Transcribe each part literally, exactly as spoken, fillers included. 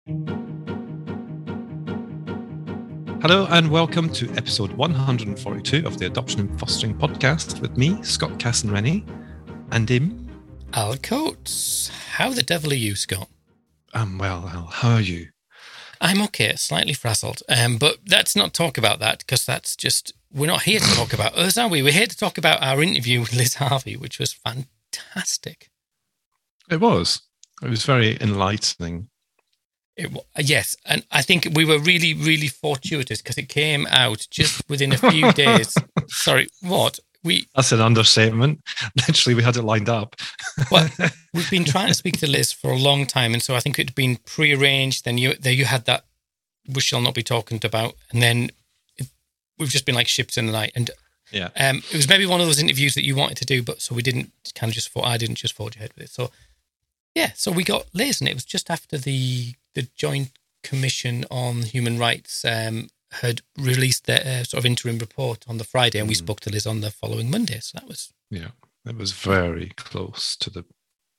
Hello and welcome to episode one hundred forty-two of the Adoption and Fostering Podcast with me, Scott Casson-Rennie, and him, Al Coates. How the devil are you, Scott? I'm well, Al. How are you? I'm okay, slightly frazzled. Um, but let's not talk about that because that's just, we're not here to talk about us, are we? We're here to talk about our interview with Liz Harvey, which was fantastic. It was. It was very enlightening. It, yes, and I think we were really, really fortuitous because it came out just within a few days. Sorry, what? We That's an understatement. Literally, we had it lined up. Well, we've been trying to speak to Liz for a long time, and so I think it had been pre-arranged. Then you, there you had that we shall not be talking about, and then it, we've just been like ships in the night. And yeah, um, it was maybe one of those interviews that you wanted to do, but so we didn't kind of just. I didn't just forge ahead with it. So yeah, so we got Liz, and it was just after the. The Joint Commission on Human Rights um, had released their uh, sort of interim report on the Friday, and we mm. spoke to Liz on the following Monday. So that was yeah, it was very close to the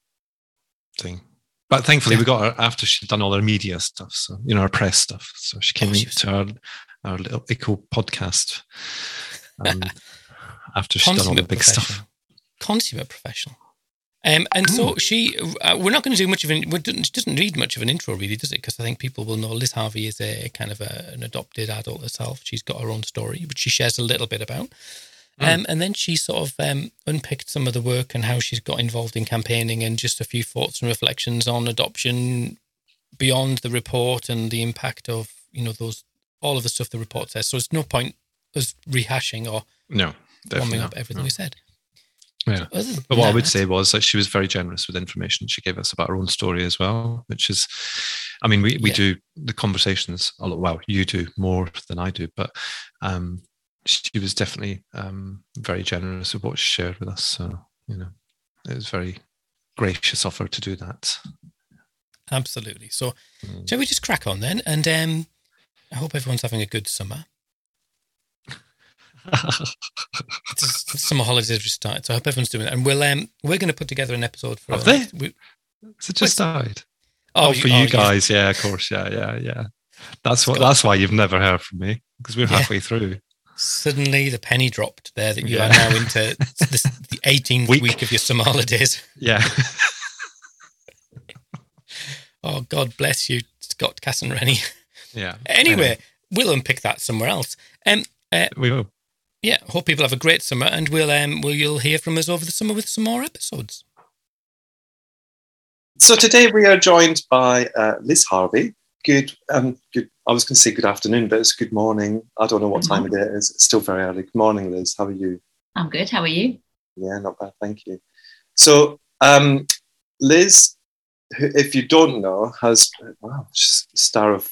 thing. But thankfully, yeah. we got her after she'd done all her media stuff, so you know, her press stuff. So she came oh, she was... to our our little Echo podcast um, after she'd done all the big stuff. Consummate professional. Um, and so she, uh, we're not going to do much of an, it doesn't need much of an intro really, does it? Because I think people will know Liz Harvey is a kind of a, an adopted adult herself. She's got her own story, which she shares a little bit about. Mm. Um, and then she sort of um, unpicked some of the work and how she's got involved in campaigning and just a few thoughts and reflections on adoption beyond the report and the impact of, you know, those, all of the stuff the report says. So there's no point us rehashing or no, warming up everything no. we said. Yeah, but what that, I would say was that she was very generous with information. She gave us about her own story as well, which is, I mean, we, we yeah. do the conversations a lot. Well, you do more than I do, but um, she was definitely um, very generous with what she shared with us. So, you know, it was very gracious of her to do that. Absolutely. So, mm. shall we just crack on then? And um, I hope everyone's having a good summer. Summer holidays have just started, so I hope everyone's doing it. And we'll um we're going to put together an episode for. Have they? We, Has it just started? Oh, oh for you, you oh, guys, yeah. yeah, of course, yeah, yeah, yeah. That's what. That's why you've never heard from me because we're halfway yeah. through. Suddenly, the penny dropped there that you yeah. are now into this, the eighteenth week. week of your summer holidays. Yeah. Oh, God bless you, Scott Casson-Rennie. Yeah. Anyway, anyway, we'll unpick that somewhere else. Um, uh, we will. Yeah, hope people have a great summer, and we'll um, we'll you'll hear from us over the summer with some more episodes. So today we are joined by uh, Liz Harvey. Good, um, good. I was going to say good afternoon, but it's good morning. I don't know what time of day it is. It's still very early. Good morning, Liz. How are you? I'm good. How are you? Yeah, not bad. Thank you. So, um, Liz, who, if you don't know, has wow, she's the star of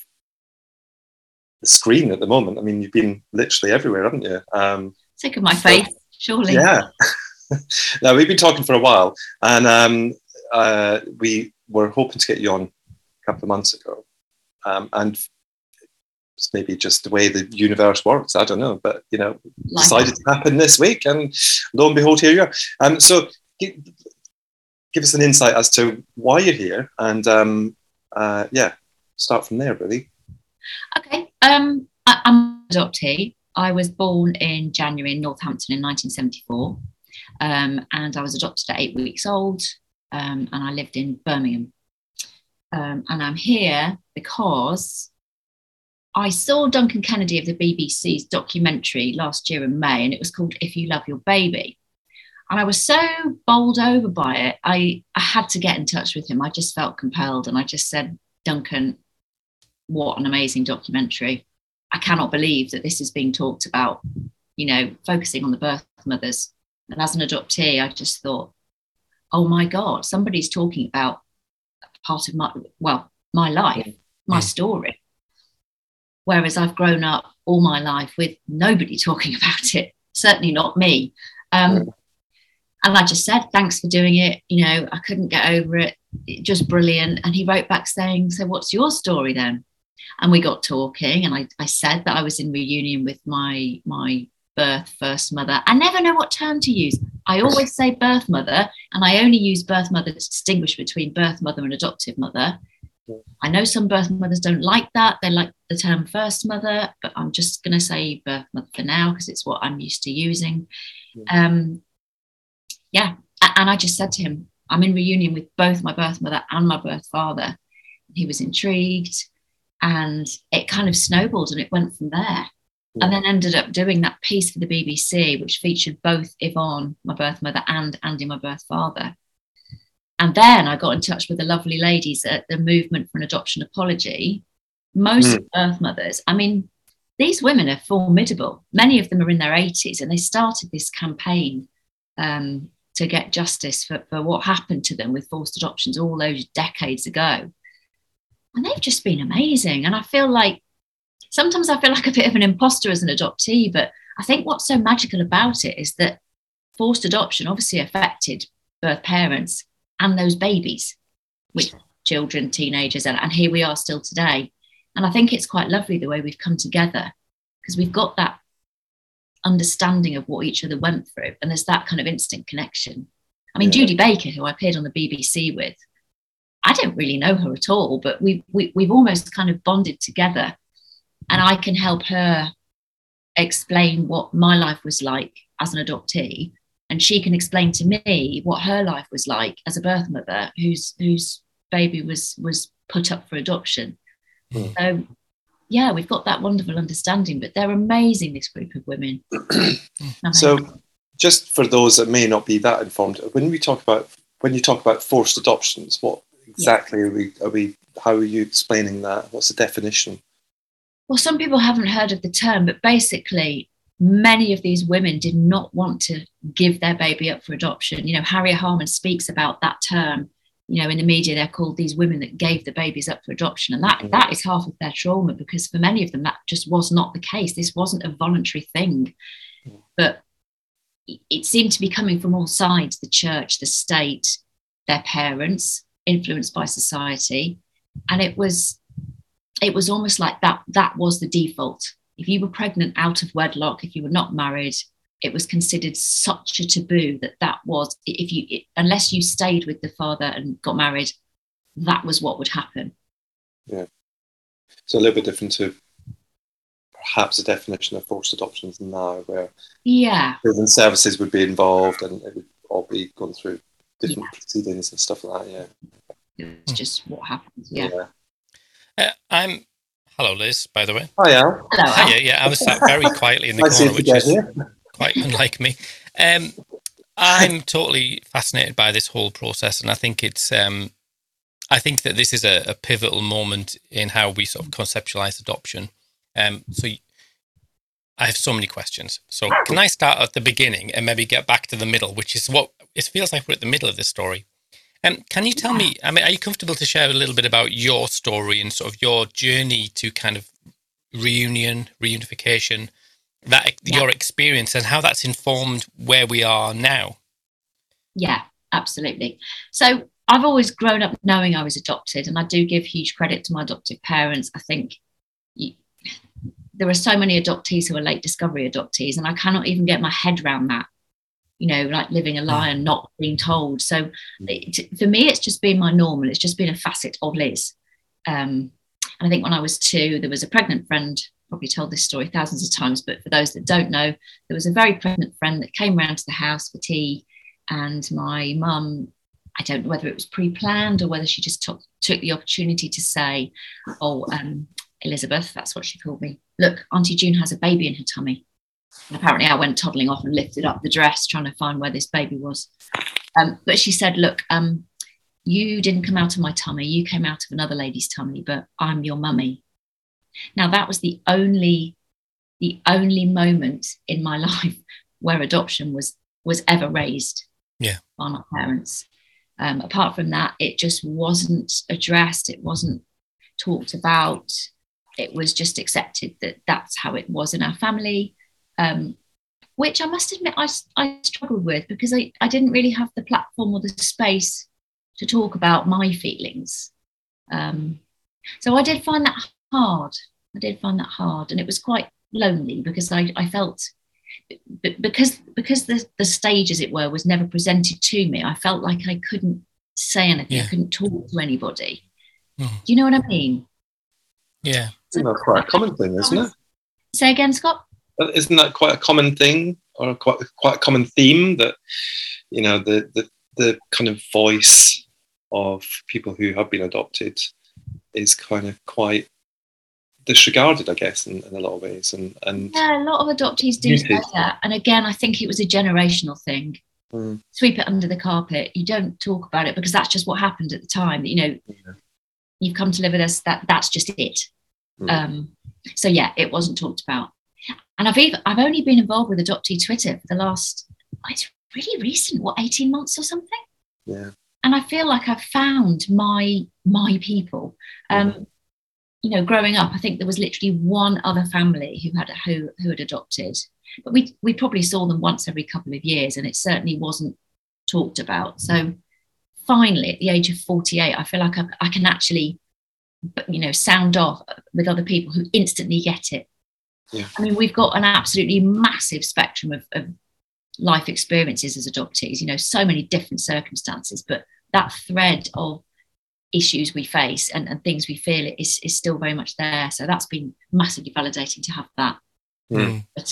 the screen at the moment. I mean, you've been literally everywhere, haven't you? Um, Sick of my face, surely. Yeah. Now, we've been talking for a while, and um, uh, we were hoping to get you on a couple of months ago. Um, and it's maybe just the way the universe works, I don't know, but, you know, Life. decided to happen this week, and lo and behold, here you are. Um, so give, give us an insight as to why you're here, and, um, uh, yeah, start from there, really. Okay. Um, I, I'm an adoptee. I was born in January in Northampton in nineteen seventy-four, um, and I was adopted at eight weeks old, um, and I lived in Birmingham. Um, and I'm here because I saw Duncan Kennedy of the B B C's documentary last year in May, and it was called If You Love Your Baby. And I was so bowled over by it, I, I had to get in touch with him. I just felt compelled, and I just said, Duncan, what an amazing documentary. I cannot believe that this is being talked about, you know, focusing on the birth mothers. And as an adoptee, I just thought, oh my God, somebody's talking about part of my, well, my life, my story. Whereas I've grown up all my life with nobody talking about it, certainly not me. Um, and I just said, thanks for doing it. You know, I couldn't get over it. It just brilliant. And he wrote back saying, so what's your story then? And we got talking, and I, I said that I was in reunion with my my birth first mother. I never know what term to use. I always say birth mother, and I only use birth mother to distinguish between birth mother and adoptive mother. I know some birth mothers don't like that. They like the term first mother, but I'm just going to say birth mother for now because it's what I'm used to using. Yeah. Um, yeah. And I just said to him, I'm in reunion with both my birth mother and my birth father. He was intrigued, and it kind of snowballed and it went from there. Yeah. And then ended up doing that piece for the B B C, which featured both Yvonne, my birth mother, and Andy, my birth father. And then I got in touch with the lovely ladies at the Movement for an Adoption Apology. Most mm. birth mothers, I mean, these women are formidable. Many of them are in their eighties, and they started this campaign um, to get justice for, for what happened to them with forced adoptions all those decades ago. And they've just been amazing. And I feel like, sometimes I feel like a bit of an imposter as an adoptee, but I think what's so magical about it is that forced adoption obviously affected birth parents and those babies with children, teenagers, and, and here we are still today. And I think it's quite lovely the way we've come together, because we've got that understanding of what each other went through, and there's that kind of instant connection. I mean, yeah. Judy Baker, who I appeared on the B B C with, I don't really know her at all, but we, we, we've almost kind of bonded together, and I can help her explain what my life was like as an adoptee, and she can explain to me what her life was like as a birth mother whose whose baby was was put up for adoption. Mm. So yeah, we've got that wonderful understanding, but they're amazing, this group of women. So just for those that may not be that informed, when we talk about when you talk about forced adoptions, what exactly yeah. are we are we how are you explaining that? What's the definition? Well, some people haven't heard of the term, but basically many of these women did not want to give their baby up for adoption. You know, Harriet Harman speaks about that term. You know, in the media, they're called these women that gave the babies up for adoption. And that, mm-hmm. that is half of their trauma, because for many of them, that just was not the case. This wasn't a voluntary thing. Mm-hmm. But it seemed to be coming from all sides: the church, the state, their parents, influenced by society. And it was, it was almost like that, that was the default. If you were pregnant out of wedlock, if you were not married, it was considered such a taboo that that was, if you, it, unless you stayed with the father and got married, that was what would happen. Yeah. So a little bit different to perhaps a definition of forced adoptions now, where yeah, prison services would be involved and it would all be going through different yeah. proceedings and stuff like that. Yeah. It's just what happens. Yeah. yeah. Uh, I'm. Hello, Liz, by the way. Hi, Al. Hello, Al. Hiya, yeah, I was sat very quietly in the nice corner, which is here. quite unlike me. Um, I'm totally fascinated by this whole process, and I think it's. Um, I think that this is a, a pivotal moment in how we sort of conceptualize adoption. Um, so, I have so many questions. So, can I start at the beginning and maybe get back to the middle, which is what it feels like we're at the middle of this story. Um, can you tell me, I mean, are you comfortable to share a little bit about your story and sort of your journey to kind of reunion, reunification, that yeah. your experience and how that's informed where we are now? Yeah, absolutely. So I've always grown up knowing I was adopted, and I do give huge credit to my adoptive parents. I think you, there are so many adoptees who are late discovery adoptees, and I cannot even get my head around that. You know, like living a lie and not being told. So it, for me, it's just been my normal. It's just been a facet of Liz. Um, and I think when I was two, there was a pregnant friend, probably told this story thousands of times, but for those that don't know, there was a very pregnant friend that came round to the house for tea. And my mum, I don't know whether it was pre-planned or whether she just took, took the opportunity to say, oh, um, Elizabeth, that's what she called me. Look, Auntie June has a baby in her tummy. And apparently I went toddling off and lifted up the dress trying to find where this baby was. Um, but she said, look, um, you didn't come out of my tummy. You came out of another lady's tummy, but I'm your mummy. Now, that was the only, the only moment in my life where adoption was, was ever raised yeah. by my parents. Um, apart from that, it just wasn't addressed. It wasn't talked about. It was just accepted that that's how it was in our family. Um, which I must admit I, I struggled with, because I, I didn't really have the platform or the space to talk about my feelings. Um, so I did find that hard. I did find that hard. And it was quite lonely, because I, I felt, because because the, the stage, as it were, was never presented to me, I felt like I couldn't say anything. Yeah. I couldn't talk to anybody. Mm. Do you know what I mean? Yeah. Isn't that quite a common thing, isn't it? Say again, Scott? Isn't that quite a common thing, or quite quite a common theme, that, you know, the the, the kind of voice of people who have been adopted is kind of quite disregarded, I guess, in, in a lot of ways. And, and yeah, a lot of adoptees do say that. And again, I think it was a generational thing. Mm. Sweep it under the carpet. You don't talk about it because that's just what happened at the time. You know, yeah. You've come to live with us. That that's just it. Mm. Um, so yeah, it wasn't talked about. And I've even I've only been involved with adoptee Twitter for the last, it's really recent, what, eighteen months or something. Yeah. And I feel like I've found my my people. Um, mm. You know, growing up, I think there was literally one other family who had who who had adopted, but we we probably saw them once every couple of years, and it certainly wasn't talked about. So finally, at the age of forty-eight, I feel like I, I can actually, you know, sound off with other people who instantly get it. Yeah. I mean, we've got an absolutely massive spectrum of, of life experiences as adoptees. You know, so many different circumstances, but that thread of issues we face and, and things we feel is, is still very much there. So that's been massively validating to have that. Mm. Because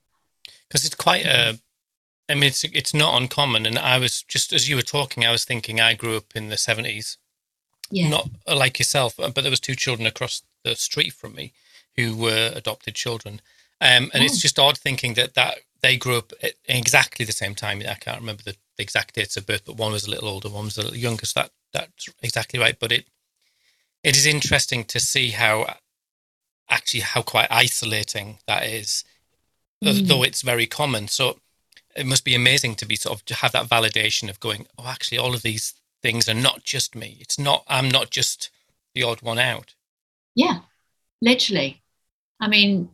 uh, it's quite a, I mean, it's it's not uncommon. And I was just, as you were talking, I was thinking I grew up in the seventies. Yeah. Not like yourself, but there was two children across the street from me who were adopted children. Um, and oh. It's just odd thinking that, that they grew up at exactly the same time. I can't remember the exact dates of birth, but one was a little older, one was a little younger. So that, that's exactly right. But it it is interesting to see how actually how quite isolating that is, mm. though it's very common. So it must be amazing to be sort of to have that validation of going, oh, actually, all of these things are not just me. It's not, I'm not just the odd one out. Yeah, literally. I mean,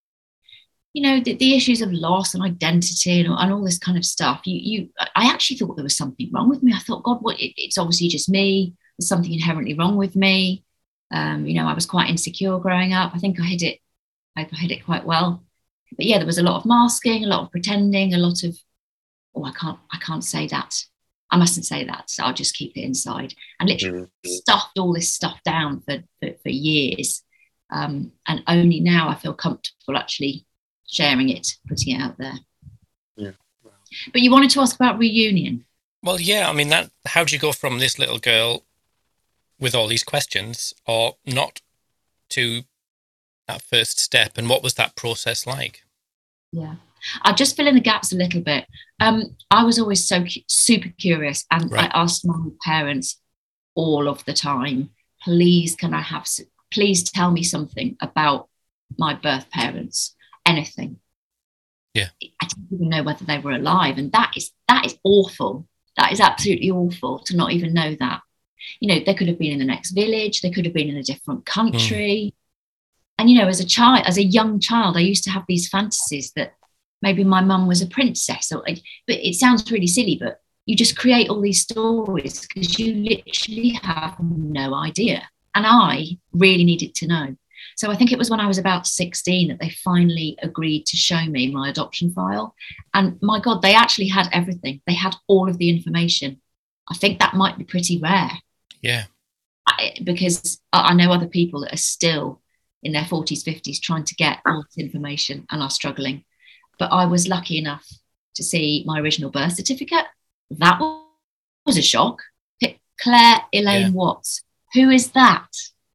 you know, the, the issues of loss and identity and, and all this kind of stuff. You, you, I actually thought there was something wrong with me. I thought, God, what? It, it's obviously just me. There's something inherently wrong with me. Um, you know, I was quite insecure growing up. I think I hid it. I hope I hid it quite well. But yeah, there was a lot of masking, a lot of pretending, a lot of, oh, I can't, I can't say that. I mustn't say that. So I'll just keep it inside. And literally mm-hmm. stuffed all this stuff down for for, for years. Um, and only now I feel comfortable actually sharing it, putting it out there. Yeah. Wow. But you wanted to ask about reunion. Well, yeah, I mean, that. How do you go from this little girl with all these questions or not to that first step? And what was that process like? Yeah, I'll just fill in the gaps a little bit. Um, I was always so cu- super curious, and right. I asked my parents all of the time, please, can I have, please tell me something about my birth parents. Anything. Yeah. I didn't even know whether they were alive. And that is that is awful. That is absolutely awful to not even know that. You know, they could have been in the next village, they could have been in a different country. Mm. And, you know, as a child, as a young child, I used to have these fantasies that maybe my mum was a princess. Or, but it sounds really silly, but you just create all these stories because you literally have no idea. And I really needed to know. So I think it was when I was about sixteen that they finally agreed to show me my adoption file. And my God, they actually had everything. They had all of the information. I think that might be pretty rare. Yeah. I, because I know other people that are still in their forties, fifties trying to get all this information and are struggling. But I was lucky enough to see my original birth certificate. That was a shock. Claire Elaine yeah. Watts. Who is that?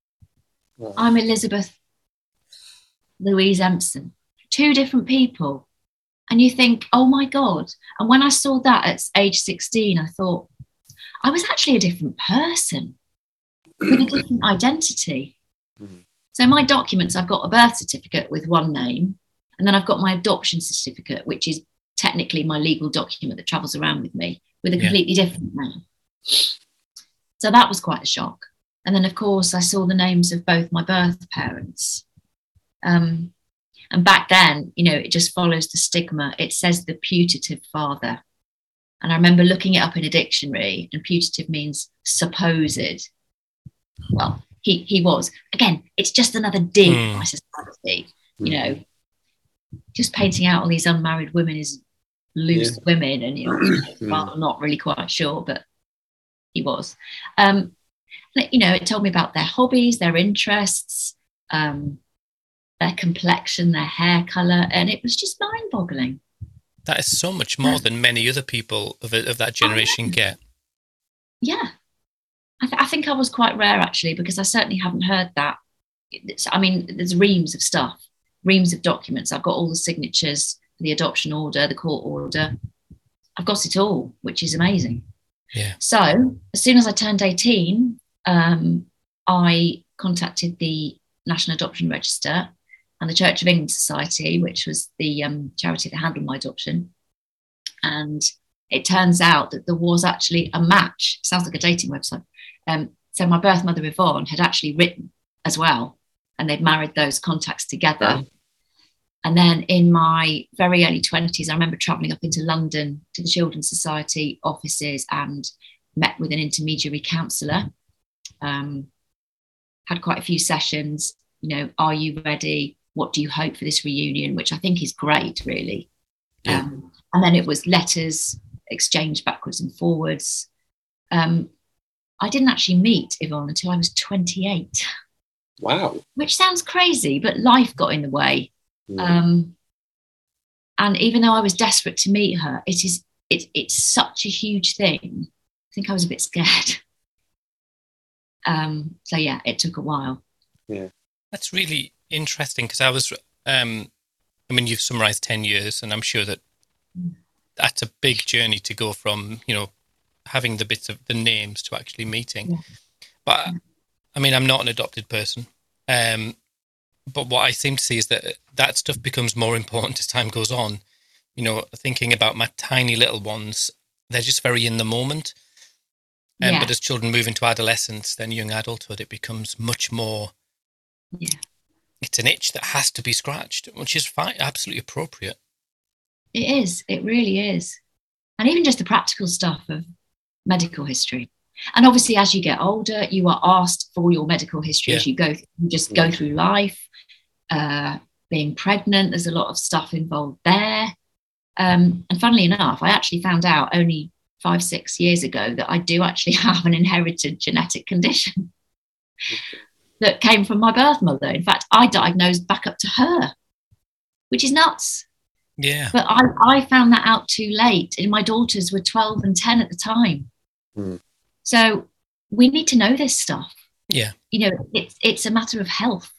I'm Elizabeth Louise Empson. Two different people. And you think, oh my God. And when I saw that at age sixteen, I thought, I was actually a different person with a different identity. Mm-hmm. So my documents, I've got a birth certificate with one name, and then I've got my adoption certificate, which is technically my legal document that travels around with me, with a yeah. completely different name. So that was quite a shock. And then, of course, I saw the names of both my birth parents. Um, and back then, you know, it just follows the stigma. It says the putative father. And I remember looking it up in a dictionary, and putative means supposed. Well, he, he was. Again, it's just another dig mm. by society. You know, just painting out all these unmarried women as loose yeah. women. And, you know, well, I'm not really quite sure, but he was. Um, And it, you know, it told me about their hobbies, their interests, um, their complexion, their hair color, and it was just mind-boggling. That is so much more than many other people of, of that generation get. Yeah. I, th- I think I was quite rare, actually, because I certainly haven't heard that. It's, I mean, there's reams of stuff, reams of documents. I've got all the signatures, the adoption order, the court order. I've got it all, which is amazing. Yeah. So as soon as I turned eighteen, um, I contacted the National Adoption Register and the Church of England Society, which was the um, charity that handled my adoption. And it turns out that there was actually a match. Sounds like a dating website. Um, so my birth mother, Yvonne, had actually written as well, and they'd married those contacts together. Oh. And then in my very early twenties, I remember travelling up into London to the Children's Society offices and met with an intermediary counsellor. Um, had quite a few sessions. You know, are you ready? What do you hope for this reunion? Which I think is great, really. Yeah. Um, and then it was letters exchanged backwards and forwards. Um, I didn't actually meet Yvonne until I was twenty-eight. Wow. Which sounds crazy, but life got in the way. Mm. Um, and even though I was desperate to meet her, it is it, it's such a huge thing. I think I was a bit scared. Um, so yeah, it took a while. Yeah, that's really interesting because I was, um, I mean, you've summarised ten years, and I'm sure that mm. that's a big journey to go from, you know, having the bits of the names to actually meeting. Yeah. But yeah. I mean, I'm not an adopted person. Um, but what I seem to see is that that stuff becomes more important as time goes on. You know, thinking about my tiny little ones, they're just very in the moment. Um, yeah. But as children move into adolescence, then young adulthood, it becomes much more. Yeah. It's an itch that has to be scratched, which is fine, absolutely appropriate. It is. It really is. And even just the practical stuff of medical history. And obviously, as you get older, you are asked for your medical history yeah. as you go. You just go through life. Uh, being pregnant, there's a lot of stuff involved there. Um, and funnily enough, I actually found out only five, six years ago that I do actually have an inherited genetic condition okay. that came from my birth mother. In fact, I diagnosed back up to her, which is nuts. Yeah. But I, I found that out too late. And my daughters were twelve and ten at the time. Mm. So we need to know this stuff. Yeah. You know, it's it's a matter of health.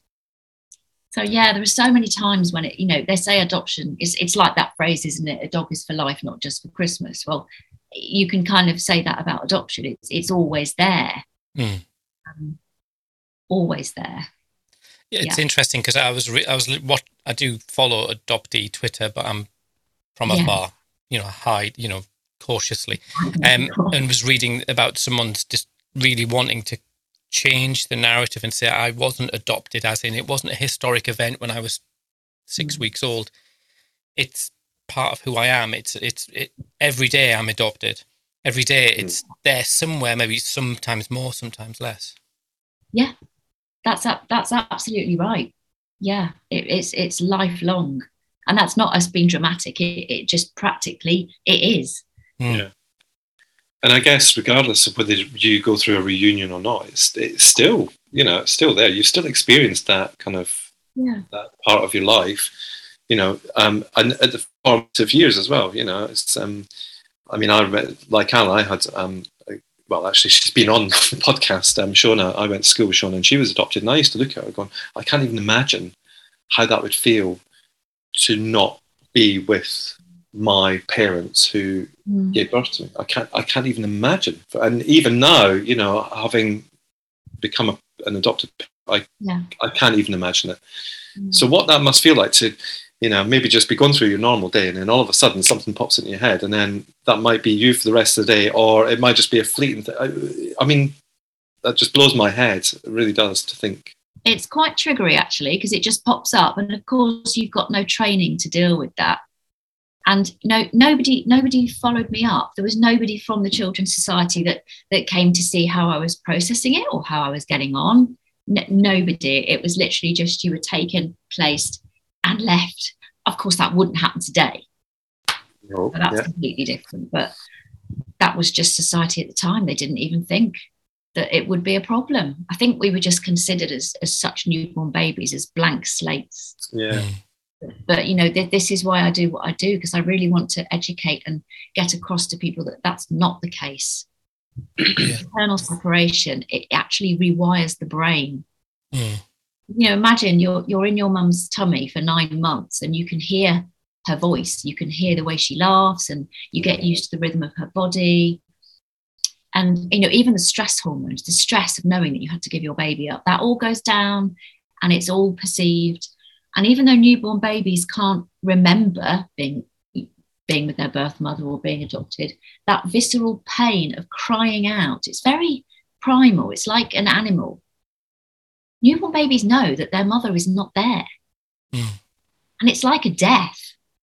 So yeah, there are so many times when it, you know, they say adoption is, it's like that phrase, isn't it? A dog is for life, not just for Christmas. Well, you can kind of say that about adoption. It's it's always there. Mm. Um, always there. Yeah, it's yeah. interesting because I was, re- I was, what I do follow adoptee Twitter, but I'm from yeah. afar, you know, hide, you know, cautiously, um, and was reading about someone's just really wanting to change the narrative and say I wasn't adopted, as in it wasn't a historic event when I was six mm. weeks old. It's part of who I am. It's it's it, every day I'm adopted. Every day it's mm. there somewhere, maybe sometimes more, sometimes less. Yeah, that's that's absolutely right. Yeah, it, it's it's lifelong, and that's not us being dramatic. It, it just practically it is. Mm. Yeah. And I guess regardless of whether you go through a reunion or not, it's it's still, you know, it's still there. You've still experienced that kind of yeah. that part of your life, you know, um, and at the formative years as well. You know, it's um, I mean, I like Al, I had um, well, actually, she's been on the podcast. Um, Shona, I went to school with Shona, and she was adopted, and I used to look at her going, I can't even imagine how that would feel to not be with my parents who mm. gave birth to me. I can't I can't even imagine. And even now, you know, having become a, an adopted, I yeah. I can't even imagine it. Mm. So what that must feel like to, you know, maybe just be going through your normal day, and then all of a sudden something pops into your head, and then that might be you for the rest of the day, or it might just be a fleeting thing. I, I mean, that just blows my head. It really does, to think. It's quite triggery, actually, because it just pops up, and of course you've got no training to deal with that. And no, nobody, nobody followed me up. There was nobody from the Children's Society that that came to see how I was processing it or how I was getting on. N- nobody. It was literally just you were taken, placed, and left. Of course, that wouldn't happen today. No, so that's yeah. completely different. But that was just society at the time. They didn't even think. that it would be a problem. I think we were just considered as, as such newborn babies, as blank slates. Yeah. But, you know, th- this is why I do what I do, because I really want to educate and get across to people that that's not the case. Yeah. Maternal separation, it actually rewires the brain. Mm. You know, imagine you're you're in your mum's tummy for nine months and you can hear her voice, you can hear the way she laughs, and you get used to the rhythm of her body. And, you know, even the stress hormones, the stress of knowing that you had to give your baby up, that all goes down and it's all perceived. And even though newborn babies can't remember being being with their birth mother or being adopted, that visceral pain of crying out, it's very primal. It's like an animal. Newborn babies know that their mother is not there. Mm. And it's like a death,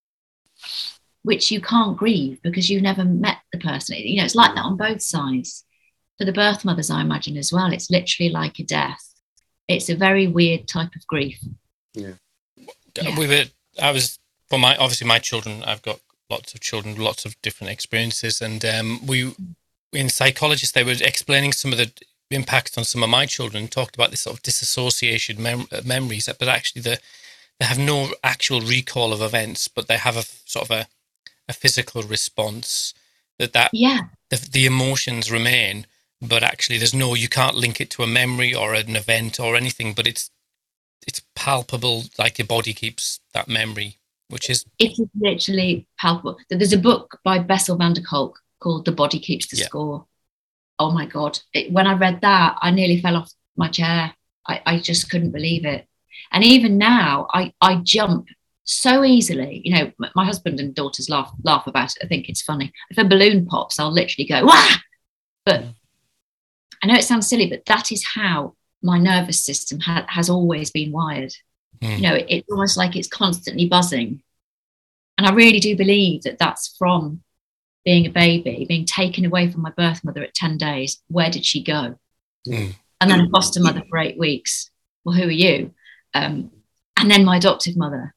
which you can't grieve because you've never met the person. You know, it's like that on both sides. For the birth mothers, I imagine as well, it's literally like a death. It's a very weird type of grief. Yeah. yeah. We were, I was, for my, obviously my children, I've got lots of children, lots of different experiences. And um, we, in psychologists, they were explaining some of the impacts on some of my children, talked about this sort of disassociation mem- memories, but actually the, they have no actual recall of events, but they have a sort of a, a physical response that that yeah the, the emotions remain, but actually there's no, you can't link it to a memory or an event or anything, but it's it's palpable, like your body keeps that memory, which is it is literally palpable. There's a book by Bessel van der Kolk called The Body Keeps the yeah. Score. Oh my god, it, when I read that I nearly fell off my chair. I, I just couldn't believe it. And even now I I jump so easily. You know, my husband and daughters laugh laugh about it. I think it's funny. If a balloon pops, I'll literally go, wah! But I know it sounds silly, but that is how my nervous system ha- has always been wired. Mm. You know, it, it's almost like it's constantly buzzing. And I really do believe that that's from being a baby, being taken away from my birth mother at ten days. Where did she go? Mm. And then a foster mother for eight weeks. Well, who are you? Um, and then my adoptive mother.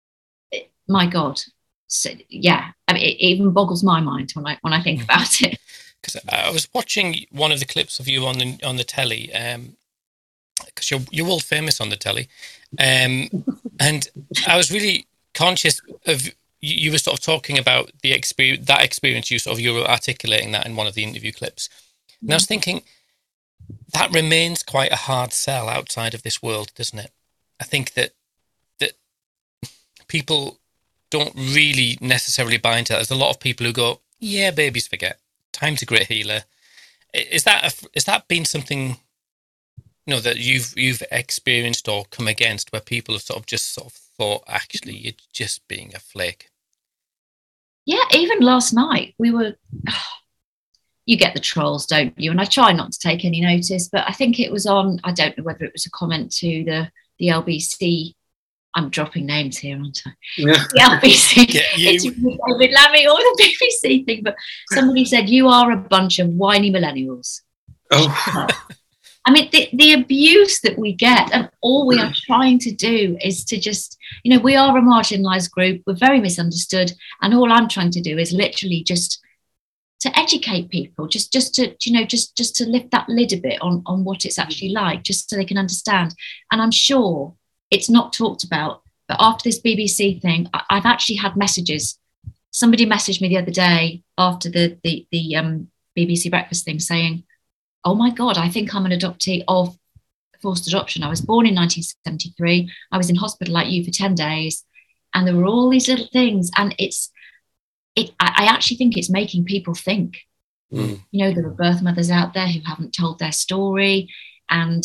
My God, so, yeah, I mean, it even boggles my mind when I when I think about it. Because I was watching one of the clips of you on the on the telly, because um, you're you're world famous on the telly, um, and I was really conscious of you, you were sort of talking about the experience, that experience you sort of you were articulating that in one of the interview clips, and mm-hmm. I was thinking that remains quite a hard sell outside of this world, doesn't it? I think that that people don't really necessarily buy into that. There's a lot of people who go, yeah, babies forget. Time's a great healer. Is that a, is that been something, you know, that you've you've experienced or come against, where people have sort of just sort of thought, actually, you're just being a flake? Yeah, even last night we were. Oh, you get the trolls, don't you? And I try not to take any notice, but I think it was on. I don't know whether it was a comment to the the L B C. I'm dropping names here, aren't I? Yeah. The L B C, yeah, it's David Lammy or the B B C thing, but somebody said, you are a bunch of whiny millennials. Oh. I mean, the, the abuse that we get, and all we are trying to do is to just, you know, we are a marginalised group, we're very misunderstood, and all I'm trying to do is literally just to educate people, just just to, you know, just just to lift that lid a bit on, on what it's actually like, just so they can understand. And I'm sure it's not talked about, but after this B B C thing, I, I've actually had messages. Somebody messaged me the other day after the the, the um, B B C Breakfast thing saying, oh my God, I think I'm an adoptee of forced adoption. I was born in nineteen seventy-three. I was in hospital like you for ten days. And there were all these little things. And it's, it. I, I actually think it's making people think. Mm. You know, there are birth mothers out there who haven't told their story. And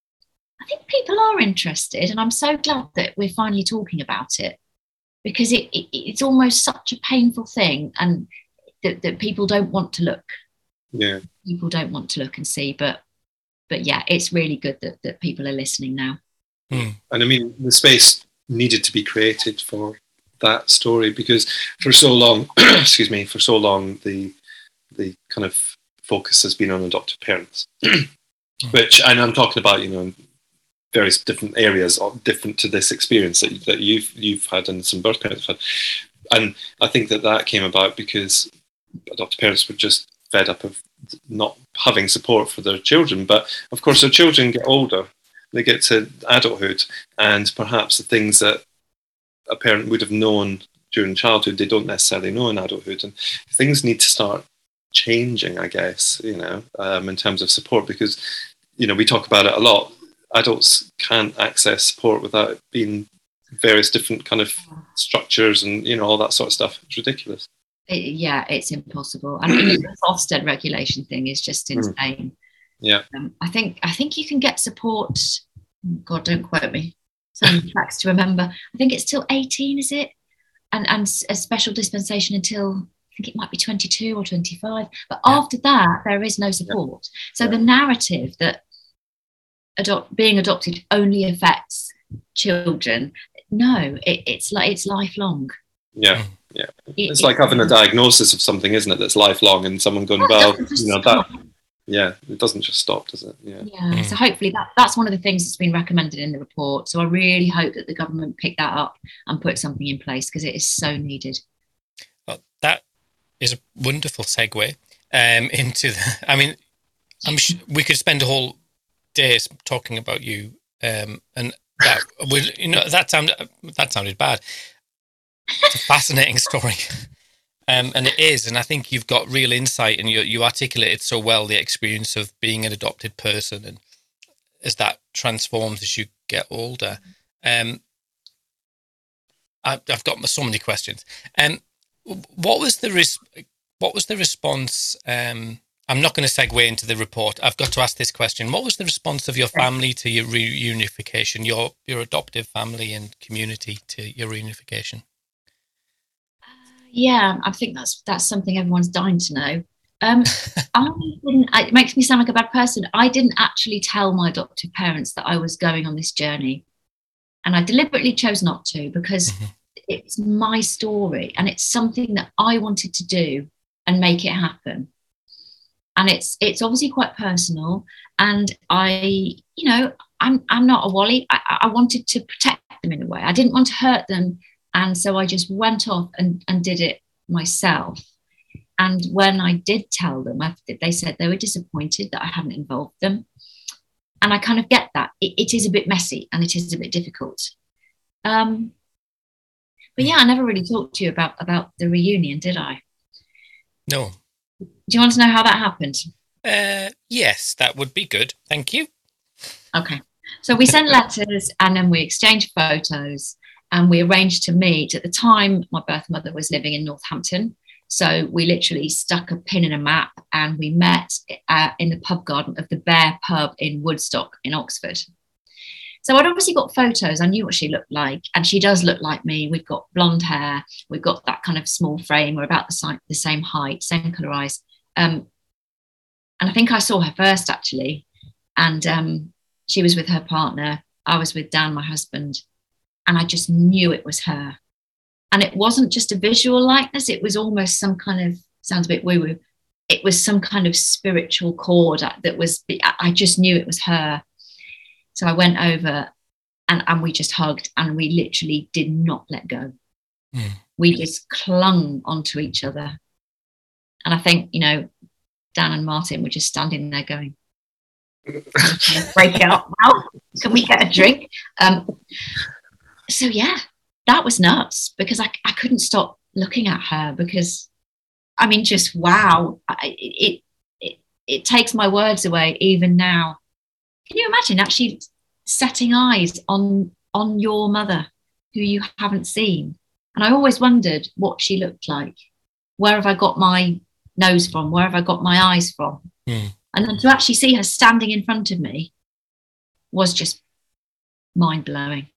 I think people are interested, and I'm so glad that we're finally talking about it, because it, it it's almost such a painful thing, and that, that people don't want to look. Yeah, people don't want to look and see, but but yeah, it's really good that, that people are listening now. Hmm. And I mean, the space needed to be created for that story, because for so long, excuse me, for so long the the kind of focus has been on adoptive parents, which, and I'm talking about, you know, various different areas of different to this experience that, that you've you've had and some birth parents have had. And I think that that came about because adoptive parents were just fed up of not having support for their children. But of course, their children get older, they get to adulthood, and perhaps the things that a parent would have known during childhood, they don't necessarily know in adulthood, and things need to start changing, I guess, you know, um, in terms of support, because, you know, we talk about it a lot. Adults can't access support without it being various different kind of structures and, you know, all that sort of stuff. It's ridiculous. It, yeah, it's impossible. I mean, the Ofsted regulation thing is just insane. Mm. Yeah. Um, I think I think you can get support. God, don't quote me. Some facts to remember. I think it's till eighteen, is it? And and a special dispensation until, I think it might be twenty-two or twenty-five. But yeah. After that, there is no support. Yeah. So yeah. The narrative that adopt, being adopted only affects children, no, it, it's like it's lifelong. Yeah, yeah. It, it's like having a diagnosis of something, isn't it? That's lifelong, and someone going, well, you know, that. Yeah, it doesn't just stop, does it? Yeah. Yeah. Mm. So hopefully that, that's one of the things that's been recommended in the report. So I really hope that the government pick that up and put something in place, because it is so needed. Well, that is a wonderful segue um, into the. I mean, I'm sure we could spend a whole day talking about you, um, and that would, you know, that sounded that sounded bad. It's a fascinating story. Um, and it is, and I think you've got real insight, and you you articulated so well the experience of being an adopted person, and as that transforms as you get older. Um, I, I've got so many questions. Um, what was the res- what was the response? Um, I'm not going to segue into the report. I've got to ask this question: what was the response of your family to your reunification? Your your adoptive family and community to your reunification? Yeah, I think that's that's something everyone's dying to know. Um, I didn't, it makes me sound like a bad person. I didn't actually tell my adoptive parents that I was going on this journey. And I deliberately chose not to, because mm-hmm. it's my story, and it's something that I wanted to do and make it happen. And it's it's obviously quite personal. And I, you know, I'm I'm not a Wally. I, I wanted to protect them in a way. I didn't want to hurt them. And so I just went off and, and did it myself. And when I did tell them, I, they said they were disappointed that I hadn't involved them. And I kind of get that. It, it is a bit messy and it is a bit difficult. Um, but yeah, I never really talked to you about, about the reunion, did I? No. Do you want to know how that happened? Uh, yes, that would be good. Thank you. Okay. So we sent letters and then we exchanged photos. And we arranged to meet. At the time, my birth mother was living in Northampton. So we literally stuck a pin in a map and we met uh, in the pub garden of the Bear Pub in Woodstock in Oxford. So I'd obviously got photos. I knew what she looked like. And she does look like me. We've got blonde hair. We've got that kind of small frame. We're about the, si- the same height, same colour eyes. Um, and I think I saw her first, actually. And um, she was with her partner. I was with Dan, my husband. And I just knew it was her. And it wasn't just a visual likeness. It was almost some kind of, sounds a bit woo-woo. It was some kind of spiritual chord that was, I just knew it was her. So I went over and, and we just hugged, and we literally did not let go. Mm. We just clung onto each other. And I think, you know, Dan and Martin were just standing there going, break it up now. Can we get a drink? Um, So yeah, that was nuts, because I, I couldn't stop looking at her, because, I mean, just wow, I, it, it it takes my words away even now. Can you imagine actually setting eyes on on your mother, who you haven't seen? And I always wondered what she looked like. Where have I got my nose from? Where have I got my eyes from? Mm. And then to actually see her standing in front of me was just mind blowing.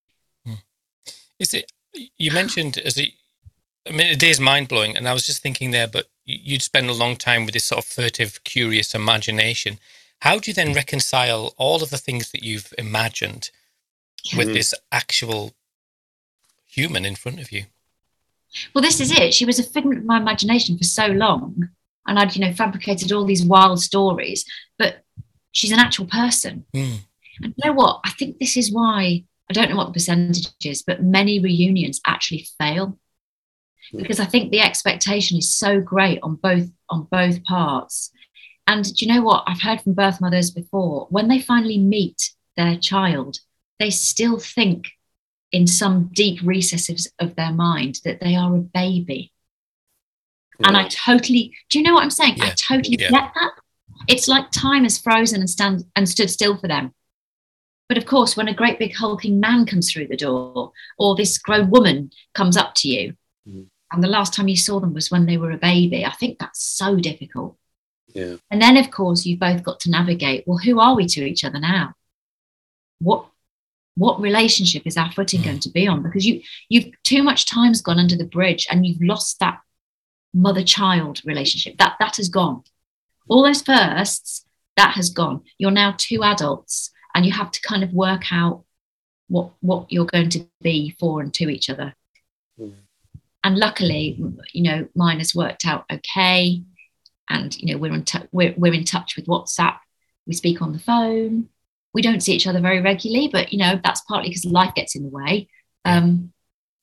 Is it, you mentioned, as it, I mean, it is mind-blowing, and I was just thinking there, but you'd spend a long time with this sort of furtive, curious imagination. How do you then reconcile all of the things that you've imagined with mm. this actual human in front of you? Well, this is it. She was a figment of my imagination for so long, and I'd, you know, fabricated all these wild stories, but she's an actual person. Mm. And you know what? I think this is why, I don't know what the percentage is, but many reunions actually fail, because I think the expectation is so great on both on both parts And do you know what? I've heard from birth mothers before, when they finally meet their child, they still think in some deep recesses of their mind that they are a baby. Yeah. And I totally, do you know what I'm saying? Yeah. I totally yeah. get that. It's like time has frozen and stand and stood still for them. But of course, when a great big hulking man comes through the door, or this grown woman comes up to you, mm. and the last time you saw them was when they were a baby, I think that's so difficult. Yeah. And then, of course, you've both got to navigate, well, who are we to each other now? What what relationship is our footing mm. going to be on? Because you you've too much time's gone under the bridge and you've lost that mother-child relationship. That that has gone. All those firsts, that has gone. You're now two adults and you have to kind of work out what what you're going to be for and to each other. Mm. And luckily, you know, mine has worked out okay. And, you know, we're in, t- we're, we're in touch with WhatsApp. We speak on the phone. We don't see each other very regularly, but, you know, that's partly because life gets in the way. Um,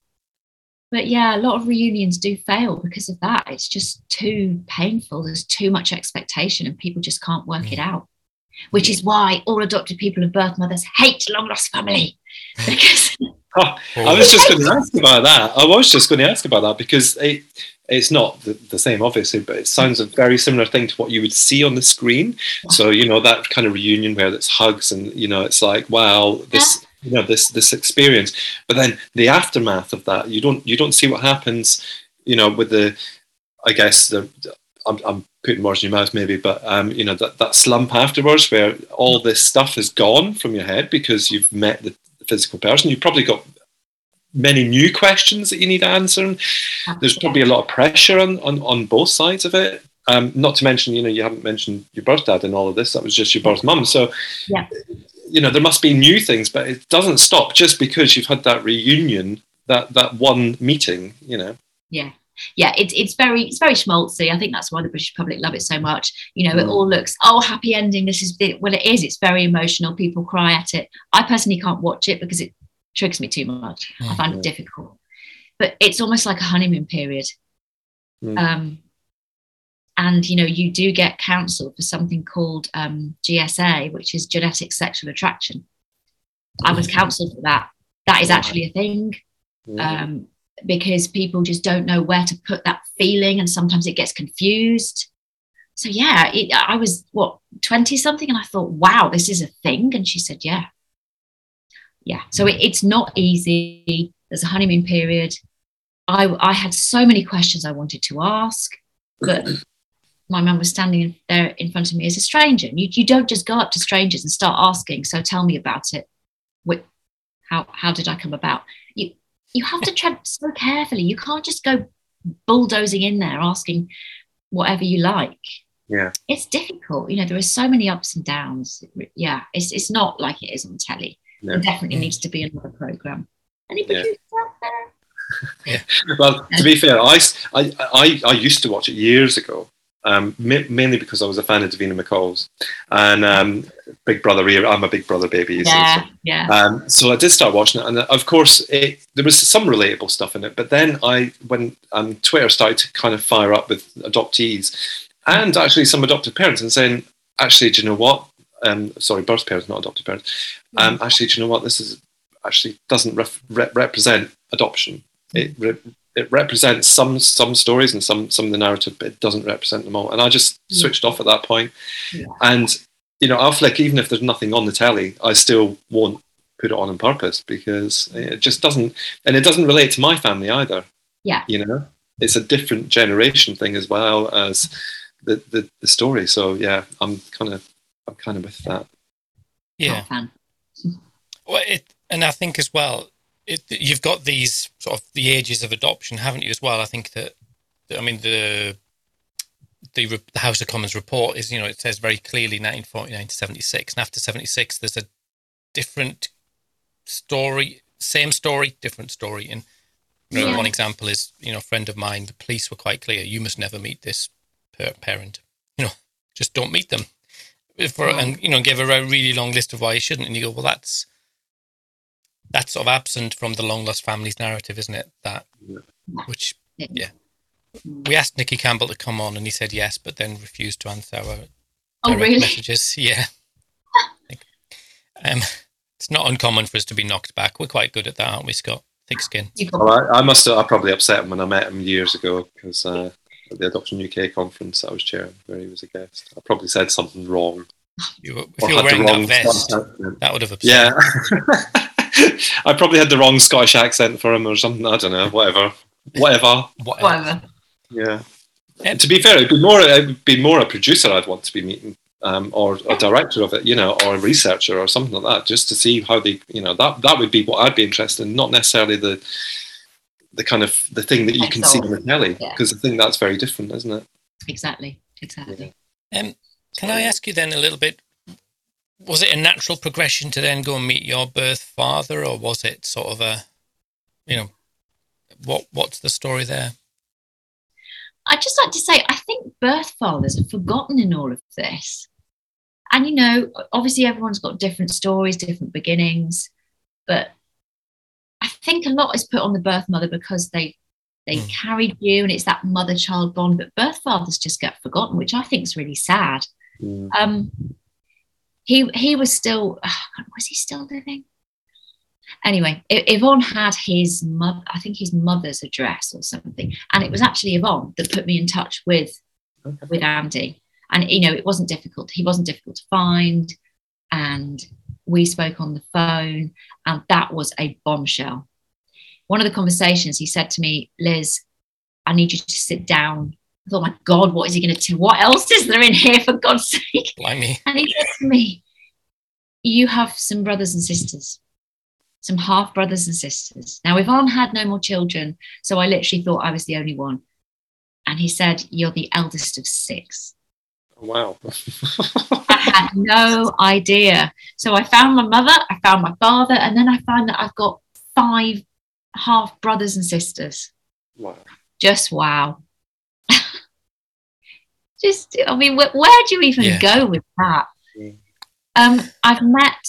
but, yeah, a lot of reunions do fail because of that. It's just too painful. There's too much expectation and people just can't work mm. it out, which is why all adopted people and birth mothers hate long-lost family. Because oh, I was just going to ask about that. I was just going to ask about that because it, it's not the, the same, obviously, but it sounds a very similar thing to what you would see on the screen. Yeah. So, you know, that kind of reunion where it's hugs and, you know, it's like, wow, this, yeah. you know, this this experience. But then the aftermath of that, you don't you don't see what happens, you know, with the, I guess, the, I'm, I'm putting words in your mouth maybe, but, um, you know, that, that slump afterwards where all this stuff is gone from your head because you've met the physical person. You've probably got many new questions that you need answering. There's probably a lot of pressure on, on, on both sides of it. Um, not to mention, you know, you haven't mentioned your birth dad in all of this. That was just your birth mum. So, yeah. you know, there must be new things, but it doesn't stop just because you've had that reunion, that that one meeting, you know. Yeah. Yeah, it's it's very it's very schmaltzy. I think that's why the British public love it so much. You know, mm. it all looks, oh, happy ending. This is the, well, it is. It's very emotional. People cry at it. I personally can't watch it because it triggers me too much. Mm. I find it difficult. But it's almost like a honeymoon period. Mm. Um, and you know, you do get counsel for something called um, G S A, which is genetic sexual attraction. I was counselled for that. That is actually a thing. Mm. Um, because people just don't know where to put that feeling and sometimes it gets confused. So yeah, it, I was, what, twenty something and I thought, wow, this is a thing. And she said, yeah. Yeah, so it, it's not easy. There's a honeymoon period. I, I had so many questions I wanted to ask, but my mum was standing there in front of me as a stranger. You, you don't just go up to strangers and start asking, so tell me about it. What, how, how did I come about? You, You have to tread so carefully. You can't just go bulldozing in there asking whatever you like. Yeah, it's difficult. You know, there are so many ups and downs. Yeah, it's it's not like it is on telly. No. There definitely mm. needs to be another program. Anybody yeah. out there? Yeah. Well, to be fair, I, I, I, I used to watch it years ago, um, ma- mainly because I was a fan of Davina McCall's. And um, Big Brother era, I'm a Big Brother baby. Yeah, so, yeah. Um, so I did start watching it. And of course, it, there was some relatable stuff in it. But then I, when um, Twitter started to kind of fire up with adoptees and actually some adopted parents and saying, actually, do you know what? Um, sorry, birth parents, not adopted parents. Um, actually, do you know what? This is actually doesn't ref- re- represent adoption. It re- it represents some some stories and some some of the narrative, but it doesn't represent them all. And I just switched yeah. off at that point. Yeah. And you know, I'll flick even if there's nothing on the telly, I still won't put it on on purpose because it just doesn't, and it doesn't relate to my family either. Yeah, you know, it's a different generation thing as well as the the, the story. So yeah, I'm kind of I'm kind of with that. Yeah. Well, it, and I think as well, it, you've got these sort of the ages of adoption, haven't you, as well? I think that, I mean, the, the the House of Commons report is, you know, it says very clearly nineteen forty-nine to seventy-six. And after seventy-six, there's a different story, same story, different story. And you know, yeah. one example is, you know, a friend of mine, the police were quite clear, you must never meet this parent. You know, just don't meet them. For, and, you know, give a really long list of why you shouldn't. And you go, well, that's, that's sort of absent from the long lost families narrative, isn't it? That, which, yeah. We asked Nicky Campbell to come on and he said yes, but then refused to answer our Oh, really? Messages. Yeah. um, it's not uncommon for us to be knocked back. We're quite good at that, aren't we, Scott? Thick skin. Well, I, I must have. I probably upset him when I met him years ago because uh, at the Adoption U K conference I was chairing, where he was a guest, I probably said something wrong. You, if you were wearing that vest, that would have upset. Yeah. I probably had the wrong Scottish accent for him or something. I don't know. Whatever. Whatever. Whatever. Yeah. Um, to be fair, it'd be more. It'd be more a producer I'd want to be meeting. Um, or a director of it, you know, or a researcher or something like that, just to see how they, you know, that that would be what I'd be interested in, not necessarily the the kind of the thing that you can see on the telly, because yeah. I think that's very different, isn't it? Exactly, exactly. Yeah. Um, can I ask you then a little bit? Was it a natural progression to then go and meet your birth father, or was it sort of a, you know, what what's the story there? I'd just like to say, I think birth fathers are forgotten in all of this. And, you know, obviously everyone's got different stories, different beginnings, but I think a lot is put on the birth mother because they they mm. carried you and it's that mother-child bond, but birth fathers just get forgotten, which I think is really sad. Mm. Um, he he was still, oh God, was he still living? Anyway, Yvonne had his mother, I think his mother's address or something. And it was actually Yvonne that put me in touch with, okay. with Andy. And, you know, it wasn't difficult. He wasn't difficult to find. And we spoke on the phone. And that was a bombshell. One of the conversations, he said to me, Liz, I need you to sit down. I thought, my God, what is he going to do? What else is there in here, for God's sake? Blimey. And he said to me, you have some brothers and sisters. Some half brothers and sisters. Now, Yvonne had no more children, so I literally thought I was the only one. And he said, you're the eldest of six. Wow. I had no idea. So I found my mother, I found my father, and then I found that I've got five half brothers and sisters. Wow. Just wow. Just, I mean, wh- where do you even yeah. go with that? Yeah. Um, I've met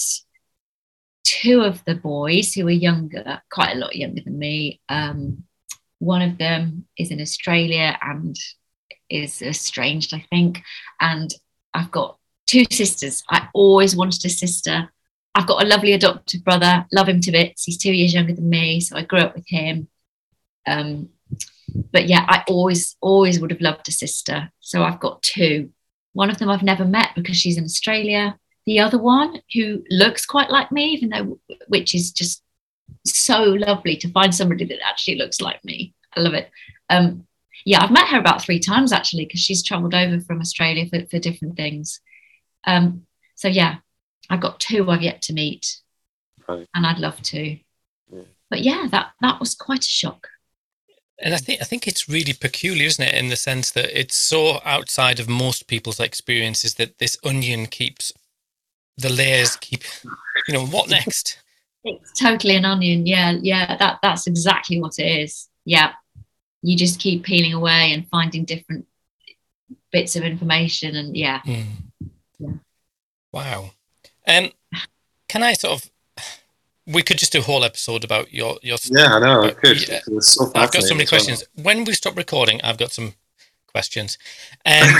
two of the boys who are younger, quite a lot younger than me. Um, one of them is in Australia and is estranged, I think. And I've got two sisters. I always wanted a sister. I've got a lovely adopted brother, love him to bits. He's two years younger than me, so I grew up with him. Um, but yeah, I always, always would have loved a sister. So I've got two. One of them I've never met because she's in Australia. The other one, who looks quite like me, even though, which is just so lovely to find somebody that actually looks like me. I love it. Um, yeah, I've met her about three times actually, because she's travelled over from Australia for, for different things. Um, so yeah, I've got two I've yet to meet, right. and I'd love to. Yeah. But yeah, that that was quite a shock. And I think I think it's really peculiar, isn't it, in the sense that it's so outside of most people's experiences that this onion keeps. The layers keep, you know, what next? It's totally an onion. Yeah, yeah, that that's exactly what it is. Yeah. You just keep peeling away and finding different bits of information and yeah. Mm. yeah. Wow. Um, can I sort of, we could just do a whole episode about your... your yeah, I know, I could. Yeah. So I've got so many questions. Well. When we stop recording, I've got some questions. Um,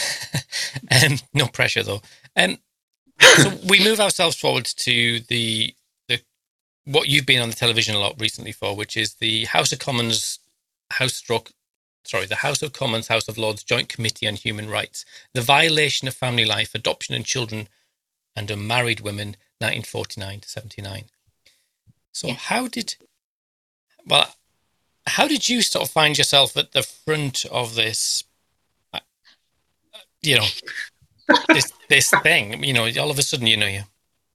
um, no pressure though. Um, So we move ourselves forward to the the what you've been on the television a lot recently for, which is the House of Commons House Stroke, sorry, the House of Commons House of Lords Joint Committee on Human Rights, the violation of family life, adoption and children, and unmarried women, nineteen forty-nine to seventy-nine. So yeah. how did well how did you sort of find yourself at the front of this? You know. this this thing, you know, all of a sudden, you know, you.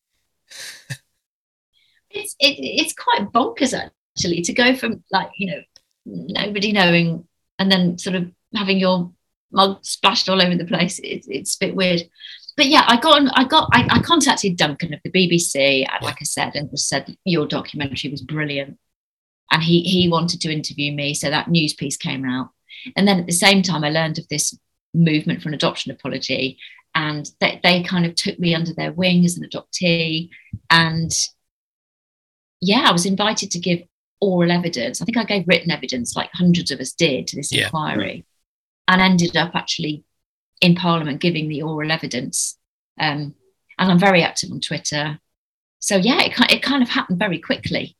it's it, it's quite bonkers actually to go from like you know nobody knowing and then sort of having your mug splashed all over the place. It's it's a bit weird, but yeah, I got I got I, I contacted Duncan of the B B C, and like I said, and just said your documentary was brilliant, and he he wanted to interview me, so that news piece came out, and then at the same time, I learned of this movement for an adoption apology. And they, they kind of took me under their wing as an adoptee. And yeah, I was invited to give oral evidence. I think I gave written evidence, like hundreds of us did, to this yeah. inquiry, and ended up actually in Parliament giving the oral evidence. Um, and I'm very active on Twitter. So yeah, it, it kind of happened very quickly.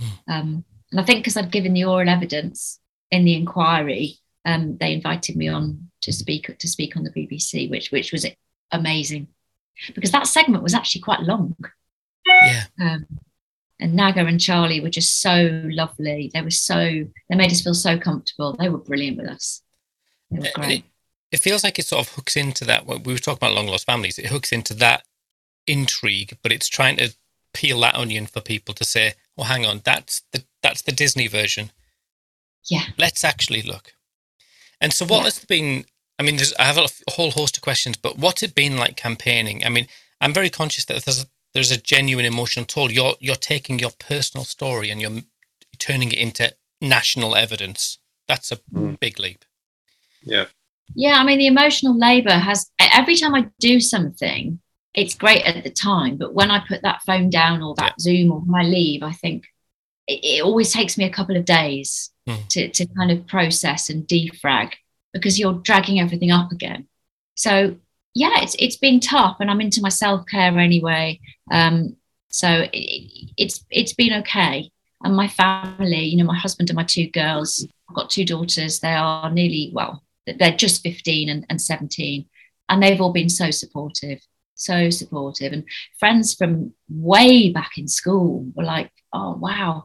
Um, and I think because I'd given the oral evidence in the inquiry, um, they invited me on to speak to speak on the B B C, which which was amazing, because that segment was actually quite long. Yeah. Um, and Naga and Charlie were just so lovely. They were so they made us feel so comfortable. They were brilliant with us. They were great. It, it feels like it sort of hooks into that. When we were talking about long lost families, it hooks into that intrigue, but it's trying to peel that onion for people to say, "Oh, hang on, that's the that's the Disney version." Yeah. Let's actually look. And so, what yeah. has been? I mean, there's, I have a whole host of questions, but what's it been like campaigning? I mean, I'm very conscious that there's a, there's a genuine emotional toll. You're you're taking your personal story and you're turning it into national evidence. That's a mm. big leap. Yeah. Yeah, I mean, the emotional labour has, every time I do something, it's great at the time, but when I put that phone down or that yeah. Zoom or when I leave, I think it, it always takes me a couple of days mm. to, to kind of process and defrag, because you're dragging everything up again. So yeah, it's it's been tough, and I'm into my self-care anyway. Um, so it, it's it's been okay. And my family, you know, my husband and my two girls, I've got two daughters. They are nearly, well, they're just fifteen and, and seventeen, and they've all been so supportive, so supportive. And friends from way back in school were like, "Oh, wow,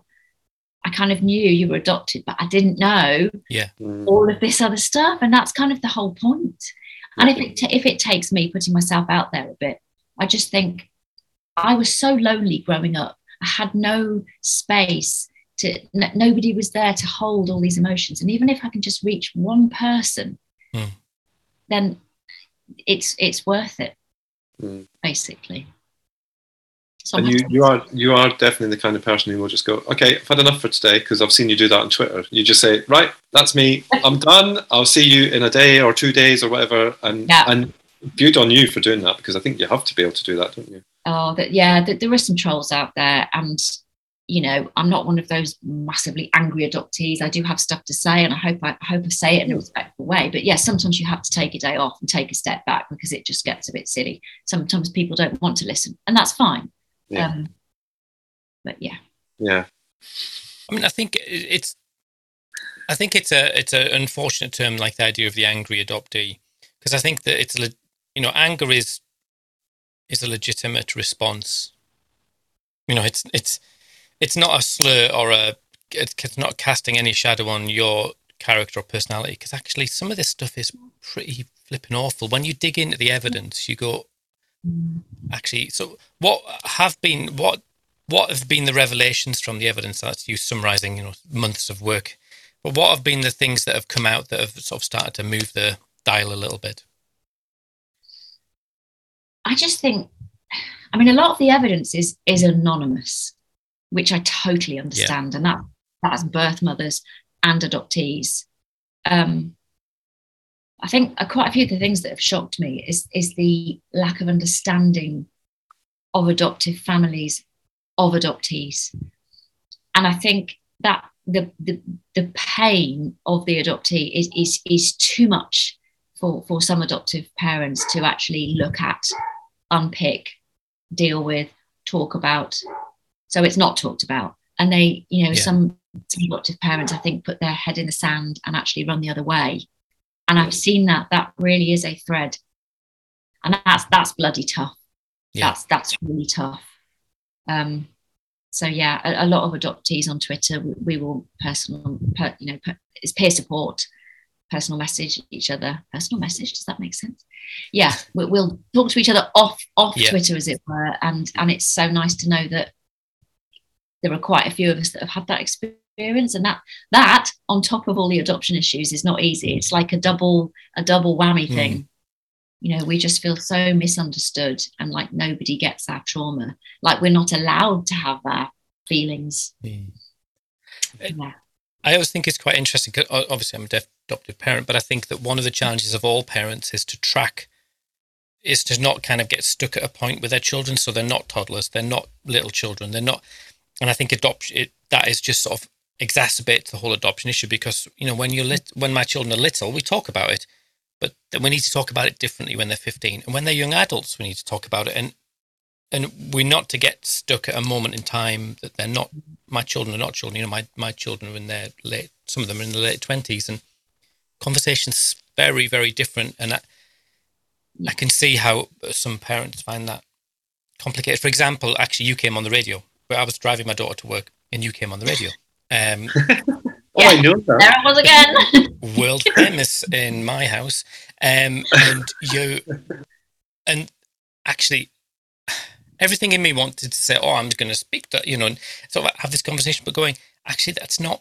I kind of knew you were adopted, but I didn't know yeah. all of this other stuff." And that's kind of the whole point. And if it t- if it takes me putting myself out there a bit, I just think I was so lonely growing up. I had no space to, n- nobody was there to hold all these emotions. And even if I can just reach one person, mm. then it's it's worth it, mm. basically. So and you, you are you are definitely the kind of person who will just go, okay, I've had enough for today, because I've seen you do that on Twitter. You just say, right, that's me. I'm done. I'll see you in a day or two days or whatever. And yeah. and good on you for doing that, because I think you have to be able to do that, don't you? Oh, that yeah, that there are some trolls out there, and you know, I'm not one of those massively angry adoptees. I do have stuff to say, and I hope I, I hope I say it in a respectful way. But yes, yeah, sometimes you have to take a day off and take a step back, because it just gets a bit silly. Sometimes people don't want to listen, and that's fine. Yeah. Um, but yeah. Yeah. I mean, I think it's, I think it's a, it's an unfortunate term, like the idea of the angry adoptee, because I think that it's, you know, anger is, is a legitimate response. You know, it's, it's, it's not a slur or a, it's not casting any shadow on your character or personality, because actually some of this stuff is pretty flipping awful. When you dig into the evidence, you go, actually, so what have been what what have been the revelations from the evidence? That's you summarising, you know, months of work. But what have been the things that have come out that have sort of started to move the dial a little bit? I just think, I mean, a lot of the evidence is is anonymous, which I totally understand, yeah. and that that's birth mothers and adoptees. Um, I think uh, quite a few of the things that have shocked me is, is the lack of understanding of adoptive families, of adoptees. And I think that the the, the pain of the adoptee is, is, is too much for, for some adoptive parents to actually look at, unpick, deal with, talk about. So it's not talked about. And they, you know, yeah. some, some adoptive parents, I think, put their head in the sand and actually run the other way. And I've seen that that really is a thread, and that's that's bloody tough. Yeah. That's that's really tough. Um, so yeah, a, a lot of adoptees on Twitter, we, we will personal, per, you know, per, it's peer support, personal message each other. Personal message, does that make sense? Yeah, we, we'll talk to each other off off yeah. Twitter, as it were, and and it's so nice to know that there are quite a few of us that have had that experience. Experience and that that on top of all the adoption issues is not easy. It's like a double a double whammy thing. Mm. You know, we just feel so misunderstood, and like nobody gets our trauma, like we're not allowed to have our feelings. Mm. Yeah. I always think it's quite interesting, because obviously I'm a deaf adoptive parent, but I think that one of the challenges of all parents is to track is to not kind of get stuck at a point with their children. So they're not toddlers, they're not little children, they're not, and I think adoption it, that is just sort of exacerbates the whole adoption issue, because, you know, when you're lit, when my children are little, we talk about it, but we need to talk about it differently when they're fifteen. And when they're young adults, we need to talk about it. And and we're not to get stuck at a moment in time that they're not, my children are not children. You know, my, my children are in their late, some of them are in the late twenties, and conversations very, very different. And I, I can see how some parents find that complicated. For example, actually, you came on the radio. Where I was driving my daughter to work, and you came on the radio. Um, oh, yeah, I know that. There I was again. World famous in my house. Um, and you, and actually, everything in me wanted to say, oh, I'm going to speak to, you know, and sort of have this conversation, but going, actually, that's not,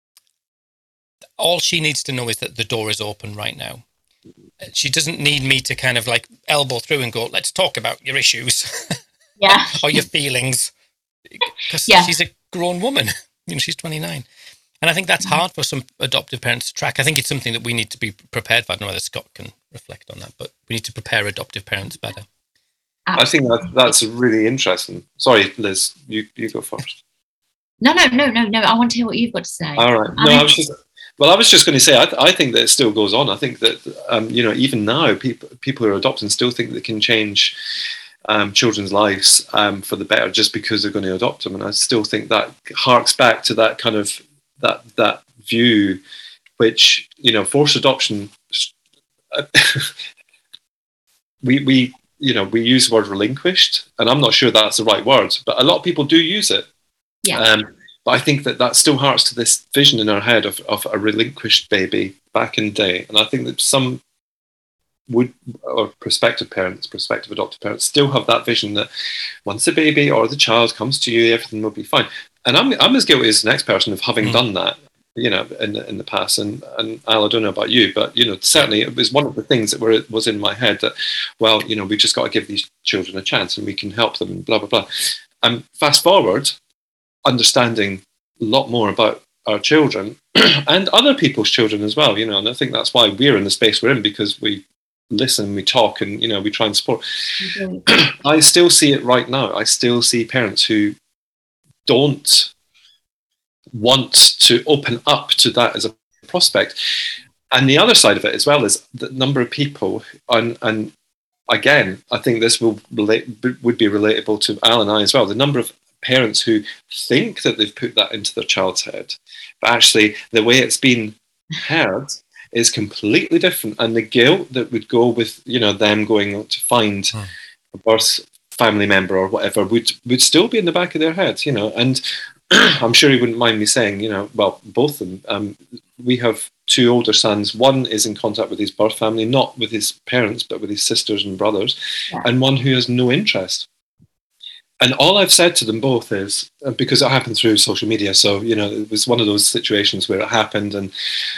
all she needs to know is that the door is open right now. She doesn't need me to kind of like elbow through and go, let's talk about your issues. Yeah. Or your feelings. Because yeah. she's a grown woman. You know, she's twenty-nine. And I think that's hard for some adoptive parents to track. I think it's something that we need to be prepared for. I don't know whether Scott can reflect on that, but we need to prepare adoptive parents better. I think that that's really interesting. Sorry, Liz, you, you go first. No, no, no, no, no. I want to hear what you've got to say. All right. No, I, I was just, well, I was just going to say, I, I think that it still goes on. I think that, um, you know, even now, people people who are adopting still think they can change um, children's lives um, for the better just because they're going to adopt them. And I still think that harks back to that kind of, that that view, which, you know, forced adoption, we, we, you know, we use the word relinquished, and I'm not sure that's the right word, but a lot of people do use it. Yeah. Um, but I think that that still hearts to this vision in our head of, of a relinquished baby back in the day. And I think that some would, or prospective parents, prospective adoptive parents, still have that vision that once the baby or the child comes to you, everything will be fine. And I'm I'm as guilty as the next person of having mm. done that, you know, in in the past. And and Al, I don't know about you, but you know, certainly it was one of the things that were was in my head that, well, you know, we just got to give these children a chance and we can help them and blah blah blah. And fast forward, understanding a lot more about our children and other people's children as well, you know, and I think that's why we're in the space we're in, because we listen, we talk, and, you know, we try and support. Mm-hmm. I still see it right now. I still see parents who don't want to open up to that as a prospect. And the other side of it as well is the number of people, and, and again, I think this will relate, would be relatable to Al and I as well, the number of parents who think that they've put that into their child's head, but actually the way it's been heard is completely different, and the guilt that would go with, you know, them going to find hmm. a birth family member or whatever would would still be in the back of their head, you know. And I'm sure he wouldn't mind me saying, you know, well, both of them. Um, we have two older sons. One is in contact with his birth family, not with his parents, but with his sisters and brothers, yeah. and one who has no interest. And all I've said to them both is, because it happened through social media, so, you know, it was one of those situations where it happened, and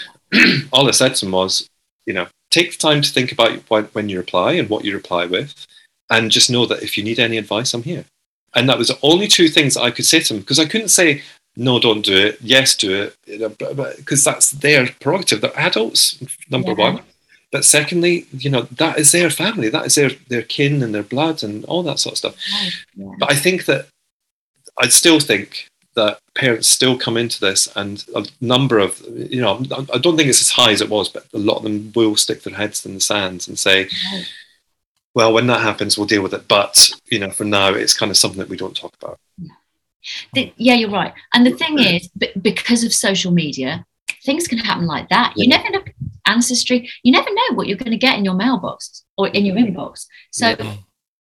all I said to them was, you know, take the time to think about when you reply and what you reply with, and just know that if you need any advice, I'm here. And that was the only two things that I could say to them, because I couldn't say, no, don't do it, yes, do it, because that's their prerogative. They're adults, number yeah. one. But secondly, you know, that is their family, that is their, their kin and their blood and all that sort of stuff. Right. Yeah. But I think that, I still think that parents still come into this, and a number of, you know, I don't think it's as high as it was, but a lot of them will stick their heads in the sand and say, right. well, when that happens, we'll deal with it. But, you know, for now, it's kind of something that we don't talk about. Yeah, the, yeah you're right. And the thing is, because of social media, things can happen like that. You yeah. never know ancestry. You never know what you're going to get in your mailbox or in your inbox. So yeah.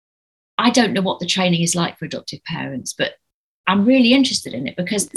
I don't know what the training is like for adoptive parents, but I'm really interested in it because,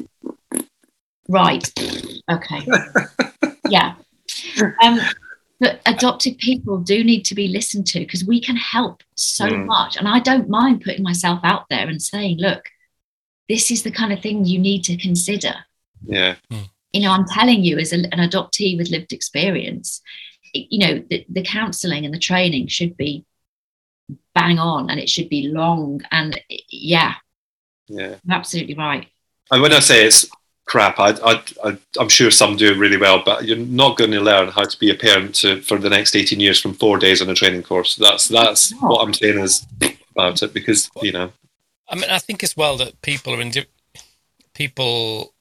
right, okay, yeah. Um, but adopted people do need to be listened to, because we can help so mm. much. And I don't mind putting myself out there and saying, look, this is the kind of thing you need to consider. Yeah. Mm. You know, I'm telling you, as a, an adoptee with lived experience, you know, the, the counselling and the training should be bang on, and it should be long. And yeah, yeah, you're absolutely right. And when I say it's crap, I, I, I, I'm sure some do it really well, but you're not going to learn how to be a parent to, for the next eighteen years from four days on a training course. That's that's oh. what I'm saying is about it, because, you know. I mean, I think as well that people are in, people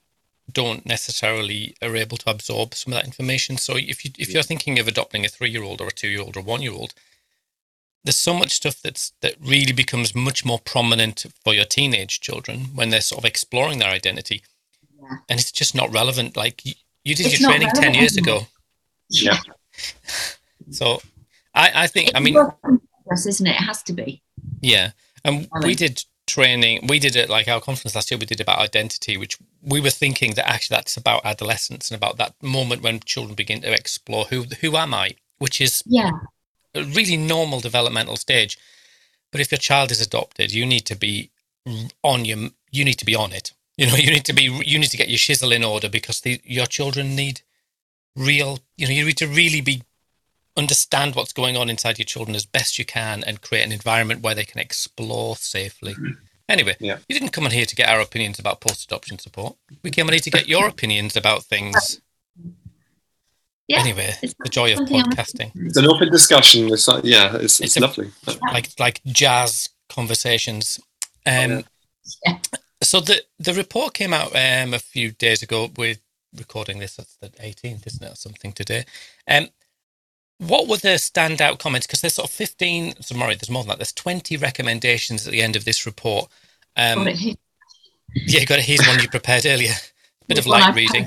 don't necessarily are able to absorb some of that information. So if you if you're thinking of adopting a three-year-old or a two-year-old or a one-year-old, there's so much stuff that's that really becomes much more prominent for your teenage children when they're sort of exploring their identity, yeah. and it's just not relevant. Like you, you did it's your training ten years ago. Yeah. So I I think it's I mean, isn't it? It has to be. Yeah, and I mean, we did. training we did it like our conference last year we did about identity, which we were thinking that actually that's about adolescence and about that moment when children begin to explore who who am I, which is yeah a really normal developmental stage. But if your child is adopted, you need to be on your you need to be on it, you know you need to be you need to get your shizzle in order, because the, your children need real you know you need to really be understand what's going on inside your children as best you can and create an environment where they can explore safely. Anyway, yeah. You didn't come on here to get our opinions about post-adoption support. We came on here to get your opinions about things. Yeah, anyway, the joy of podcasting. It's an open discussion. It's like, yeah, it's, it's, it's lovely. A, like like jazz conversations. Um, oh, yeah. So the, the report came out um, a few days ago. We're recording this, that's the eighteenth, isn't it, or something today. Um, What were the standout comments? Because there's sort of fifteen, sorry, there's more than that. There's twenty recommendations at the end of this report. Um, yeah, you got it. Here's one you prepared earlier. Bit of light reading.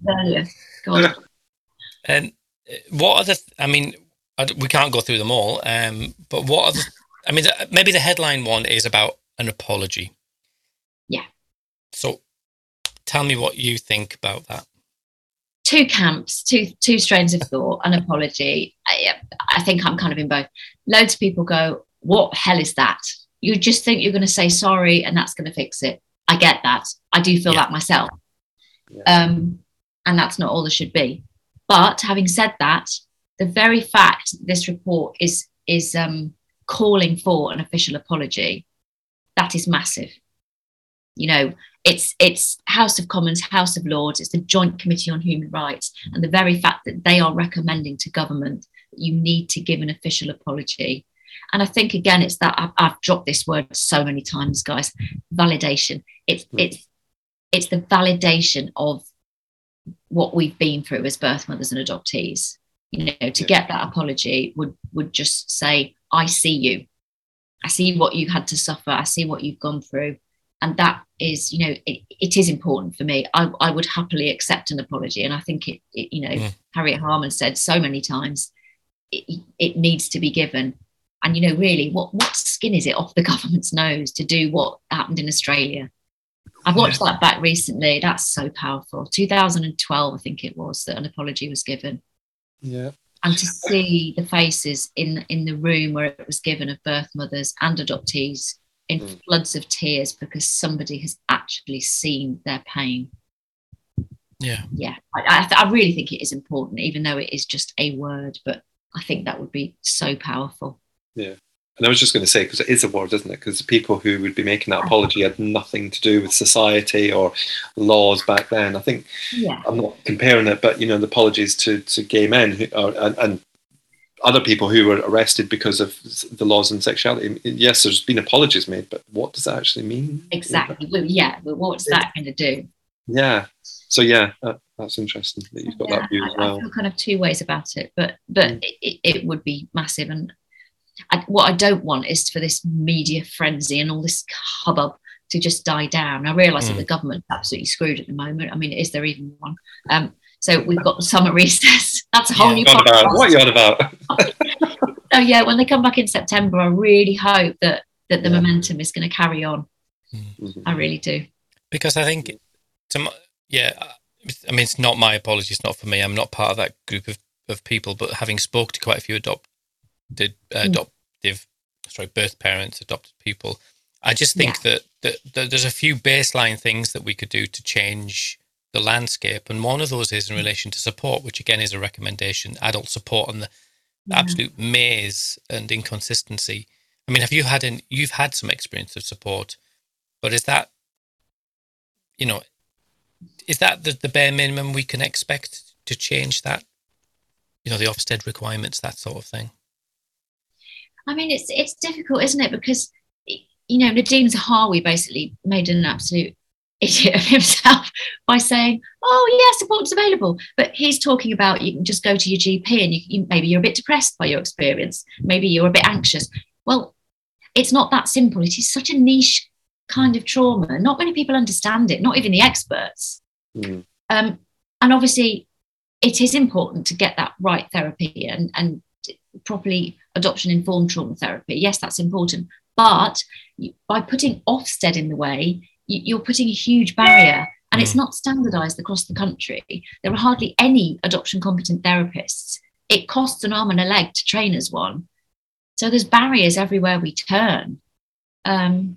And what are the, I mean, we can't go through them all, um, but what are the, I mean, maybe the headline one is about an apology. Yeah. So tell me what you think about that. Two camps, two two strains of thought. An apology. I, I think I'm kind of in both. Loads of people go, what hell is that? You just think you're going to say sorry and that's going to fix it. I get that. I do feel yeah. that myself. Yeah. Um, and that's not all there should be. But having said that, the very fact this report is, is um, calling for an official apology, that is massive. You know, It's it's House of Commons, House of Lords, it's the Joint Committee on Human Rights. And the very fact that they are recommending to government that you need to give an official apology. And I think, again, it's that I've, I've dropped this word so many times, guys, validation. It's, it's, it's the validation of what we've been through as birth mothers and adoptees. You know, to get that apology would, would just say, I see you. I see what you've had to suffer. I see what you've gone through. And that is, you know, it, it is important for me. I, I would happily accept an apology. And I think, it, it you know, mm. Harriet Harman said so many times, it, it needs to be given. And, you know, really, what, what skin is it off the government's nose to do what happened in Australia? I've watched yeah. that back recently. That's so powerful. two thousand twelve, I think it was, that an apology was given. Yeah. And to see the faces in, in the room where it was given of birth mothers and adoptees in mm. floods of tears because somebody has actually seen their pain. Yeah. Yeah. I, I, I really think it is important, even though it is just a word, but I think that would be so powerful. Yeah. And I was just going to say, because it is a word, isn't it? Because the people who would be making that apology had nothing to do with society or laws back then. I think, yeah. I'm not comparing it, but, you know, the apologies to, to gay men who are, and, and other people who were arrested because of the laws on sexuality. Yes, there's been apologies made, but what does that actually mean? Exactly. Well, yeah, but what's that going to do? Yeah. So, yeah, that, that's interesting that you've got yeah, that view as I, well. I feel kind of two ways about it, but but mm. it, it would be massive. And I, what I don't want is for this media frenzy and all this hubbub to just die down. I realise mm. that the government's absolutely screwed at the moment. I mean, is there even one? Um, so we've got the summer recess. That's a whole yeah, new podcast. What are you on about? So yeah, when they come back in September, I really hope that that the yeah. momentum is going to carry on. Mm. I really do. Because I think, to, yeah, I mean, it's not my apology. It's not for me. I'm not part of that group of, of people. But having spoke to quite a few adopted, uh, adoptive, sorry, birth parents, adopted people, I just think yeah. that, that that there's a few baseline things that we could do to change the landscape, and one of those is in relation to support, which again is a recommendation, adult support, and the, the yeah. absolute maze and inconsistency. I mean, have you had an, you've had some experience of support, but is that, you know, is that the, the bare minimum we can expect to change that? You know, the Ofsted requirements, that sort of thing. I mean, it's it's difficult, isn't it? Because, you know, Nadine Zahawi basically made an absolute idiot of himself by saying, oh, yeah, support's available. But he's talking about you can just go to your G P and you, you, maybe you're a bit depressed by your experience. Maybe you're a bit anxious. Well, it's not that simple. It is such a niche kind of trauma. Not many people understand it, not even the experts. Mm. Um, and obviously, it is important to get that right therapy and, and properly adoption-informed trauma therapy. Yes, that's important. But by putting Ofsted in the way, you're putting a huge barrier, and mm. it's not standardised across the country. There are hardly any adoption competent therapists. It costs an arm and a leg to train as one. So there's barriers everywhere we turn. Um,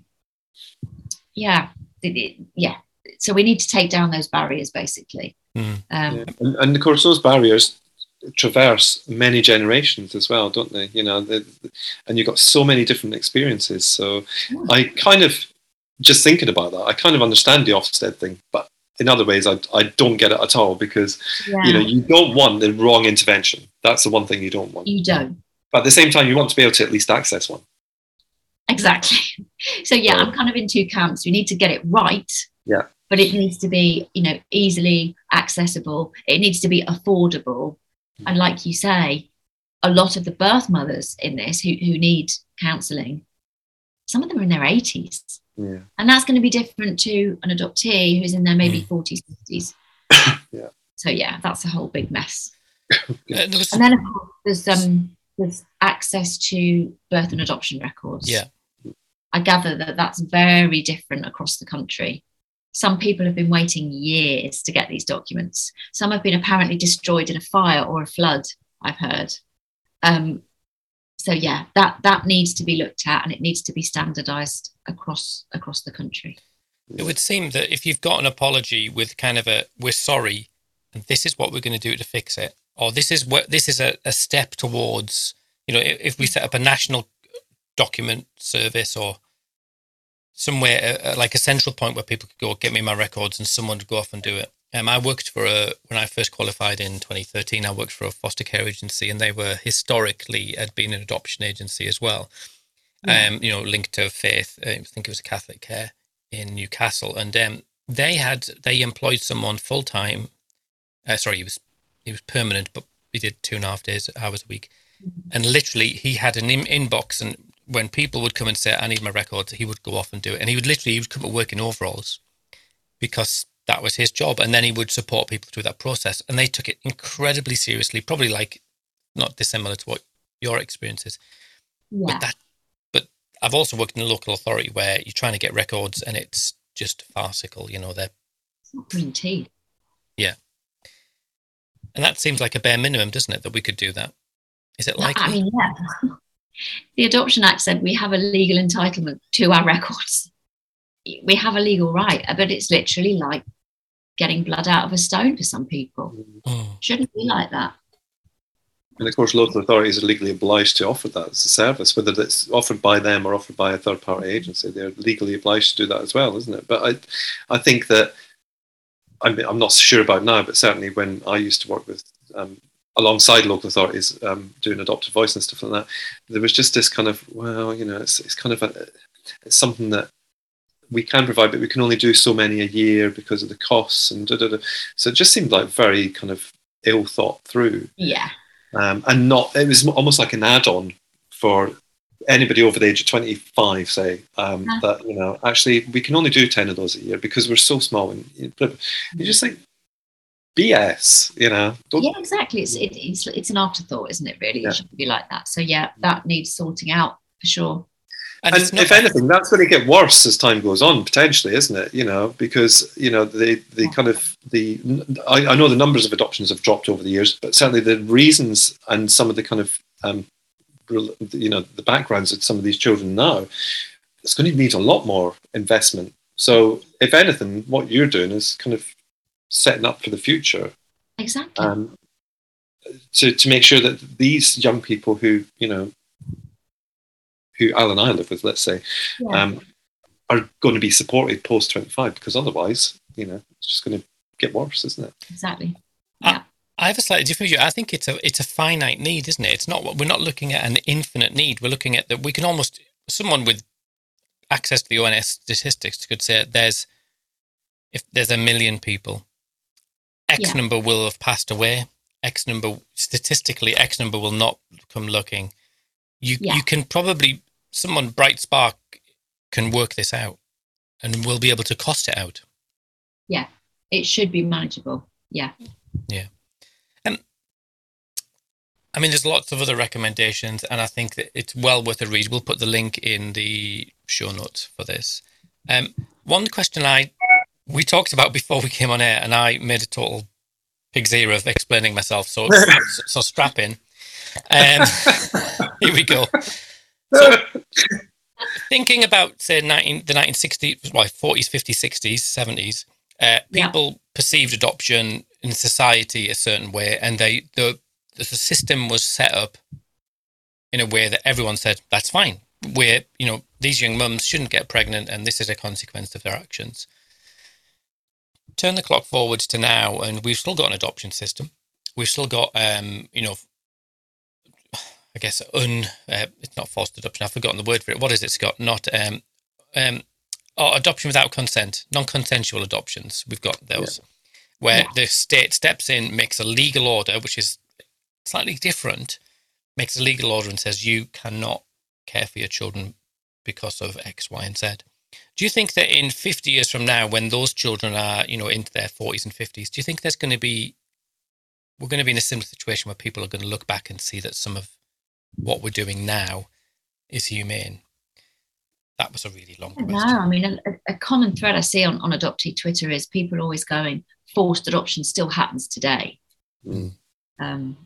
yeah, it, it, yeah. So we need to take down those barriers, basically. Mm. Um, yeah. and, and of course, those barriers traverse many generations as well, don't they? You know, the, the, and you've got so many different experiences. So yeah. I kind of, just thinking about that, I kind of understand the Ofsted thing, but in other ways, I, I don't get it at all because, yeah. you know, you don't want the wrong intervention. That's the one thing you don't want. You don't. But at the same time, you want to be able to at least access one. Exactly. So, yeah, I'm kind of in two camps. We need to get it right. Yeah. But it needs to be, you know, easily accessible. It needs to be affordable. And like you say, a lot of the birth mothers in this who, who need counselling, some of them are in their eighties. Yeah. And that's going to be different to an adoptee who's in their maybe mm. forties, fifties. Yeah. So, yeah, that's a whole big mess. Yeah. And then, of course, there's, um, there's access to birth and adoption records. Yeah. I gather that that's very different across the country. Some people have been waiting years to get these documents. Some have been apparently destroyed in a fire or a flood, I've heard. Um, so, yeah, that, that needs to be looked at, and it needs to be standardised across across the country. It would seem that if you've got an apology with kind of a, we're sorry, and this is what we're going to do to fix it, or this is what this is a, a step towards, you know, if we set up a national document service or somewhere uh, like a central point where people could go, get me my records, and someone would go off and do it. Um, I worked for a, when I first qualified in twenty thirteen, I worked for a foster care agency, and they were historically had been an adoption agency as well. Yeah. Um, you know, linked to faith. I think it was a Catholic Care in Newcastle, and um, they had they employed someone full time. Uh, sorry, he was he was permanent, but he did two and a half days hours a week, mm-hmm. and literally he had an in- inbox, and when people would come and say, "I need my records," he would go off and do it, and he would literally he would come at work in overalls because that was his job, and then he would support people through that process, and they took it incredibly seriously, probably like not dissimilar to what your experience is. Yeah. But that. I've also worked in a local authority where you're trying to get records and it's just farcical, you know, they're... It's not guaranteed. Yeah. And that seems like a bare minimum, doesn't it, that we could do that? Is it likely? I mean, yeah. The Adoption Act said we have a legal entitlement to our records. We have a legal right, but it's literally like getting blood out of a stone for some people. Oh. Shouldn't be like that. And of course, local authorities are legally obliged to offer that as a service, whether it's offered by them or offered by a third-party agency. They're legally obliged to do that as well, isn't it? But I, I think that I'm, I'm not sure about now, but certainly when I used to work with um, alongside local authorities um, doing adoptive voice and stuff like that, there was just this kind of, well, you know, it's, it's kind of a, it's something that we can provide, but we can only do so many a year because of the costs and da da da. So it just seemed like very kind of ill thought through. Yeah. Um, and not, it was almost like an add-on for anybody over the age of twenty-five, say, um, yeah. that, you know, actually we can only do ten of those a year because we're so small. And you just think, B S, you know. Don't, yeah, exactly. It's, it, it's it's an afterthought, isn't it, really? Yeah. It shouldn't be like that. So, yeah, that needs sorting out for sure. And, and if anything, that's going to get worse as time goes on, potentially, isn't it? You know, because, you know, the the kind of the I, I know the numbers of adoptions have dropped over the years, but certainly the reasons and some of the kind of um, you know, the backgrounds of some of these children now, it's going to need a lot more investment. So, if anything, what you're doing is kind of setting up for the future. Exactly. Um, to to make sure that these young people who, you know, who Al and I live with, let's say, yeah. um, are going to be supported post twenty-five, because otherwise, you know, it's just going to get worse, isn't it? Exactly. Yeah. I, I have a slightly different view. I think it's a it's a finite need, isn't it? It's not, we're not looking at an infinite need. We're looking at that we can almost, someone with access to the O N S statistics could say there's if there's a million people, X yeah. number will have passed away. X number, statistically, X number will not come looking. You yeah. you can probably, someone bright spark can work this out and will be able to cost it out. Yeah, it should be manageable. Yeah. Yeah. Um, I mean, there's lots of other recommendations, and I think that it's well worth a read. We'll put the link in the show notes for this. Um, one question I we talked about before we came on air, and I made a total pig zero of explaining myself, so so, so strap in. Um, here we go. So, thinking about, say, nineteen, the nineteen sixties, well, forties, fifties, sixties, seventies, uh, people yeah. perceived adoption in society a certain way, and they the the system was set up in a way that everyone said, that's fine. Where, you know, these young mums shouldn't get pregnant, and this is a consequence of their actions. Turn the clock forward to now, and we've still got an adoption system. We've still got, um, you know, I guess, un, uh, it's not forced adoption. I've forgotten the word for it. What is it, Scott? Not um, um, oh, adoption without consent, non-consensual adoptions. We've got those, yeah. where yeah. the state steps in, makes a legal order, which is slightly different, makes a legal order and says you cannot care for your children because of X, Y, and Z. Do you think that in fifty years from now, when those children are, you know, into their forties and fifties, do you think there's going to be, we're going to be in a similar situation where people are going to look back and see that some of what we're doing now is humane? That was a really long question. No, I mean, a, a common thread I see on, on adoptee Twitter is people always going, forced adoption still happens today. Mm. Um,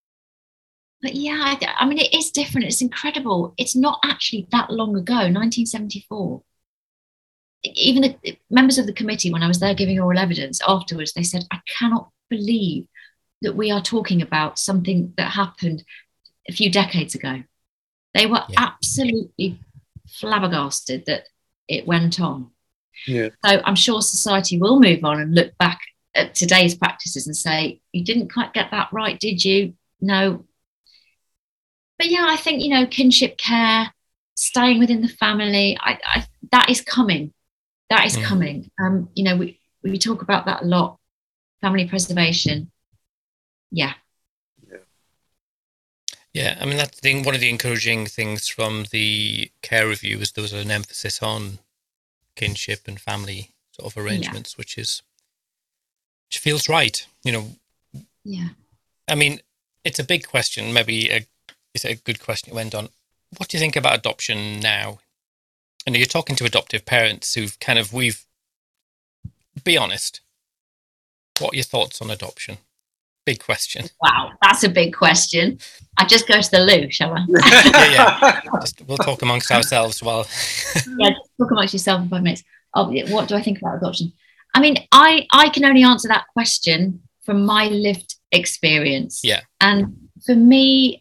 but yeah, I, I mean, it is different. It's incredible. It's not actually that long ago, nineteen seventy-four. Even the members of the committee, when I was there giving oral evidence afterwards, they said, I cannot believe that we are talking about something that happened a few decades ago. They were yeah. absolutely flabbergasted that it went on. Yeah. So I'm sure society will move on and look back at today's practices and say, you didn't quite get that right, did you? No. But yeah, I think, you know, kinship care, staying within the family, I, I, that is coming. That is mm. coming. Um, you know, we, we talk about that a lot. Family preservation. Yeah. Yeah. Yeah. I mean, that's the, one of the encouraging things from the care review was there was an emphasis on kinship and family sort of arrangements, yeah. which is, which feels right. You know. Yeah. I mean, it's a big question. Maybe a, it's a good question. It went on. What do you think about adoption now? And you're talking to adoptive parents who've kind of, we've, be honest, what are your thoughts on adoption? Big question. Wow, that's a big question. I just go to the loo, shall I? yeah, yeah. Just, we'll talk amongst ourselves while. yeah, just talk amongst yourself in five minutes. Oh, what do I think about adoption? I mean, I, I can only answer that question from my lived experience. Yeah. And for me,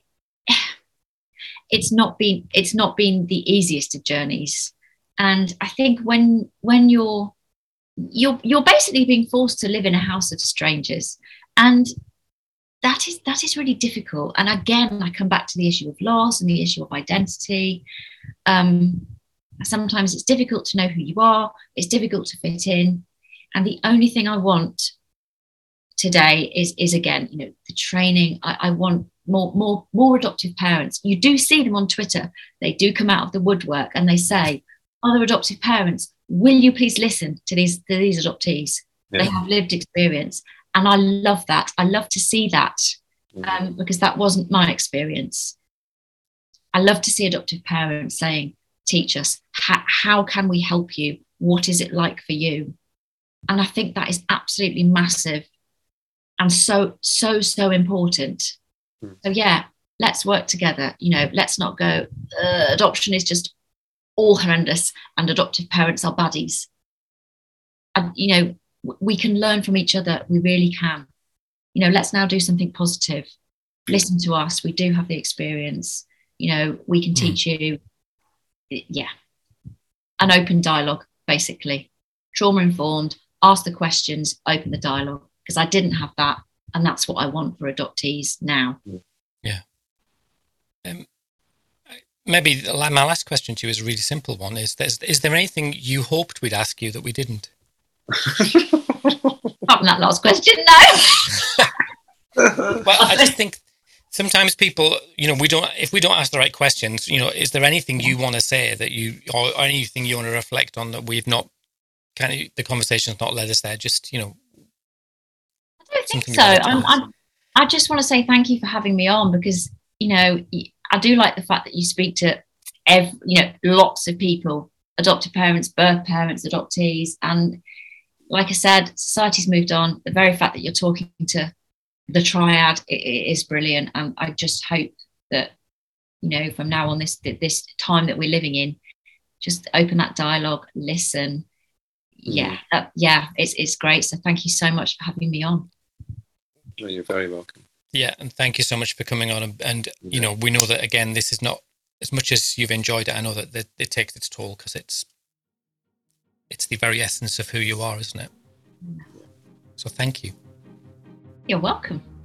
it's not been it's not been the easiest of journeys. And I think when when you're you're you're basically being forced to live in a house of strangers, and that is that is really difficult. And again, I come back to the issue of loss and the issue of identity. Um, sometimes it's difficult to know who you are. It's difficult to fit in. And the only thing I want today is is again, you know, the training. I, I want more more more adoptive parents. You do see them on Twitter. They do come out of the woodwork and they say, other adoptive parents, will you please listen to these to these adoptees? Yeah. They have lived experience. And I love that. I love to see that um, because that wasn't my experience. I love to see adoptive parents saying, teach us, how, how can we help you? What is it like for you? And I think that is absolutely massive and so, so, so important. Mm. So yeah, let's work together. You know, let's not go, uh, adoption is just all horrendous and adoptive parents are baddies. And, you know, we can learn from each other. We really can. You know, let's now do something positive. Listen to us. We do have the experience. You know, we can teach mm. you. Yeah. An open dialogue, basically. Trauma informed, ask the questions, open the dialogue. Because I didn't have that. And that's what I want for adoptees now. Yeah. Um, maybe my last question to you is a really simple one. Is, is there anything you hoped we'd ask you that we didn't? Apart from that last question, no. Well, I just think sometimes people, you know, we don't, if we don't ask the right questions, you know, is there anything you want to say that you, or anything you want to reflect on that we've not, kind of, the conversation's not led us there? Just, you know. I don't think so. I'm, I'm, I just want to say thank you for having me on, because, you know, I do like the fact that you speak to, every, you know, lots of people, adopted parents, birth parents, adoptees. And like I said, society's moved on. The very fact that you're talking to the triad, it, it is brilliant. And I just hope that, you know, from now on, this this time that we're living in, just open that dialogue, listen. Yeah, that, yeah, it's it's great. So thank you so much for having me on. No, you're very welcome. Yeah, and thank you so much for coming on. And, and yeah. you know, we know that, again, this is not, as much as you've enjoyed it, I know that, that it takes its toll, because it's it's the very essence of who you are, isn't it? So thank you. You're welcome.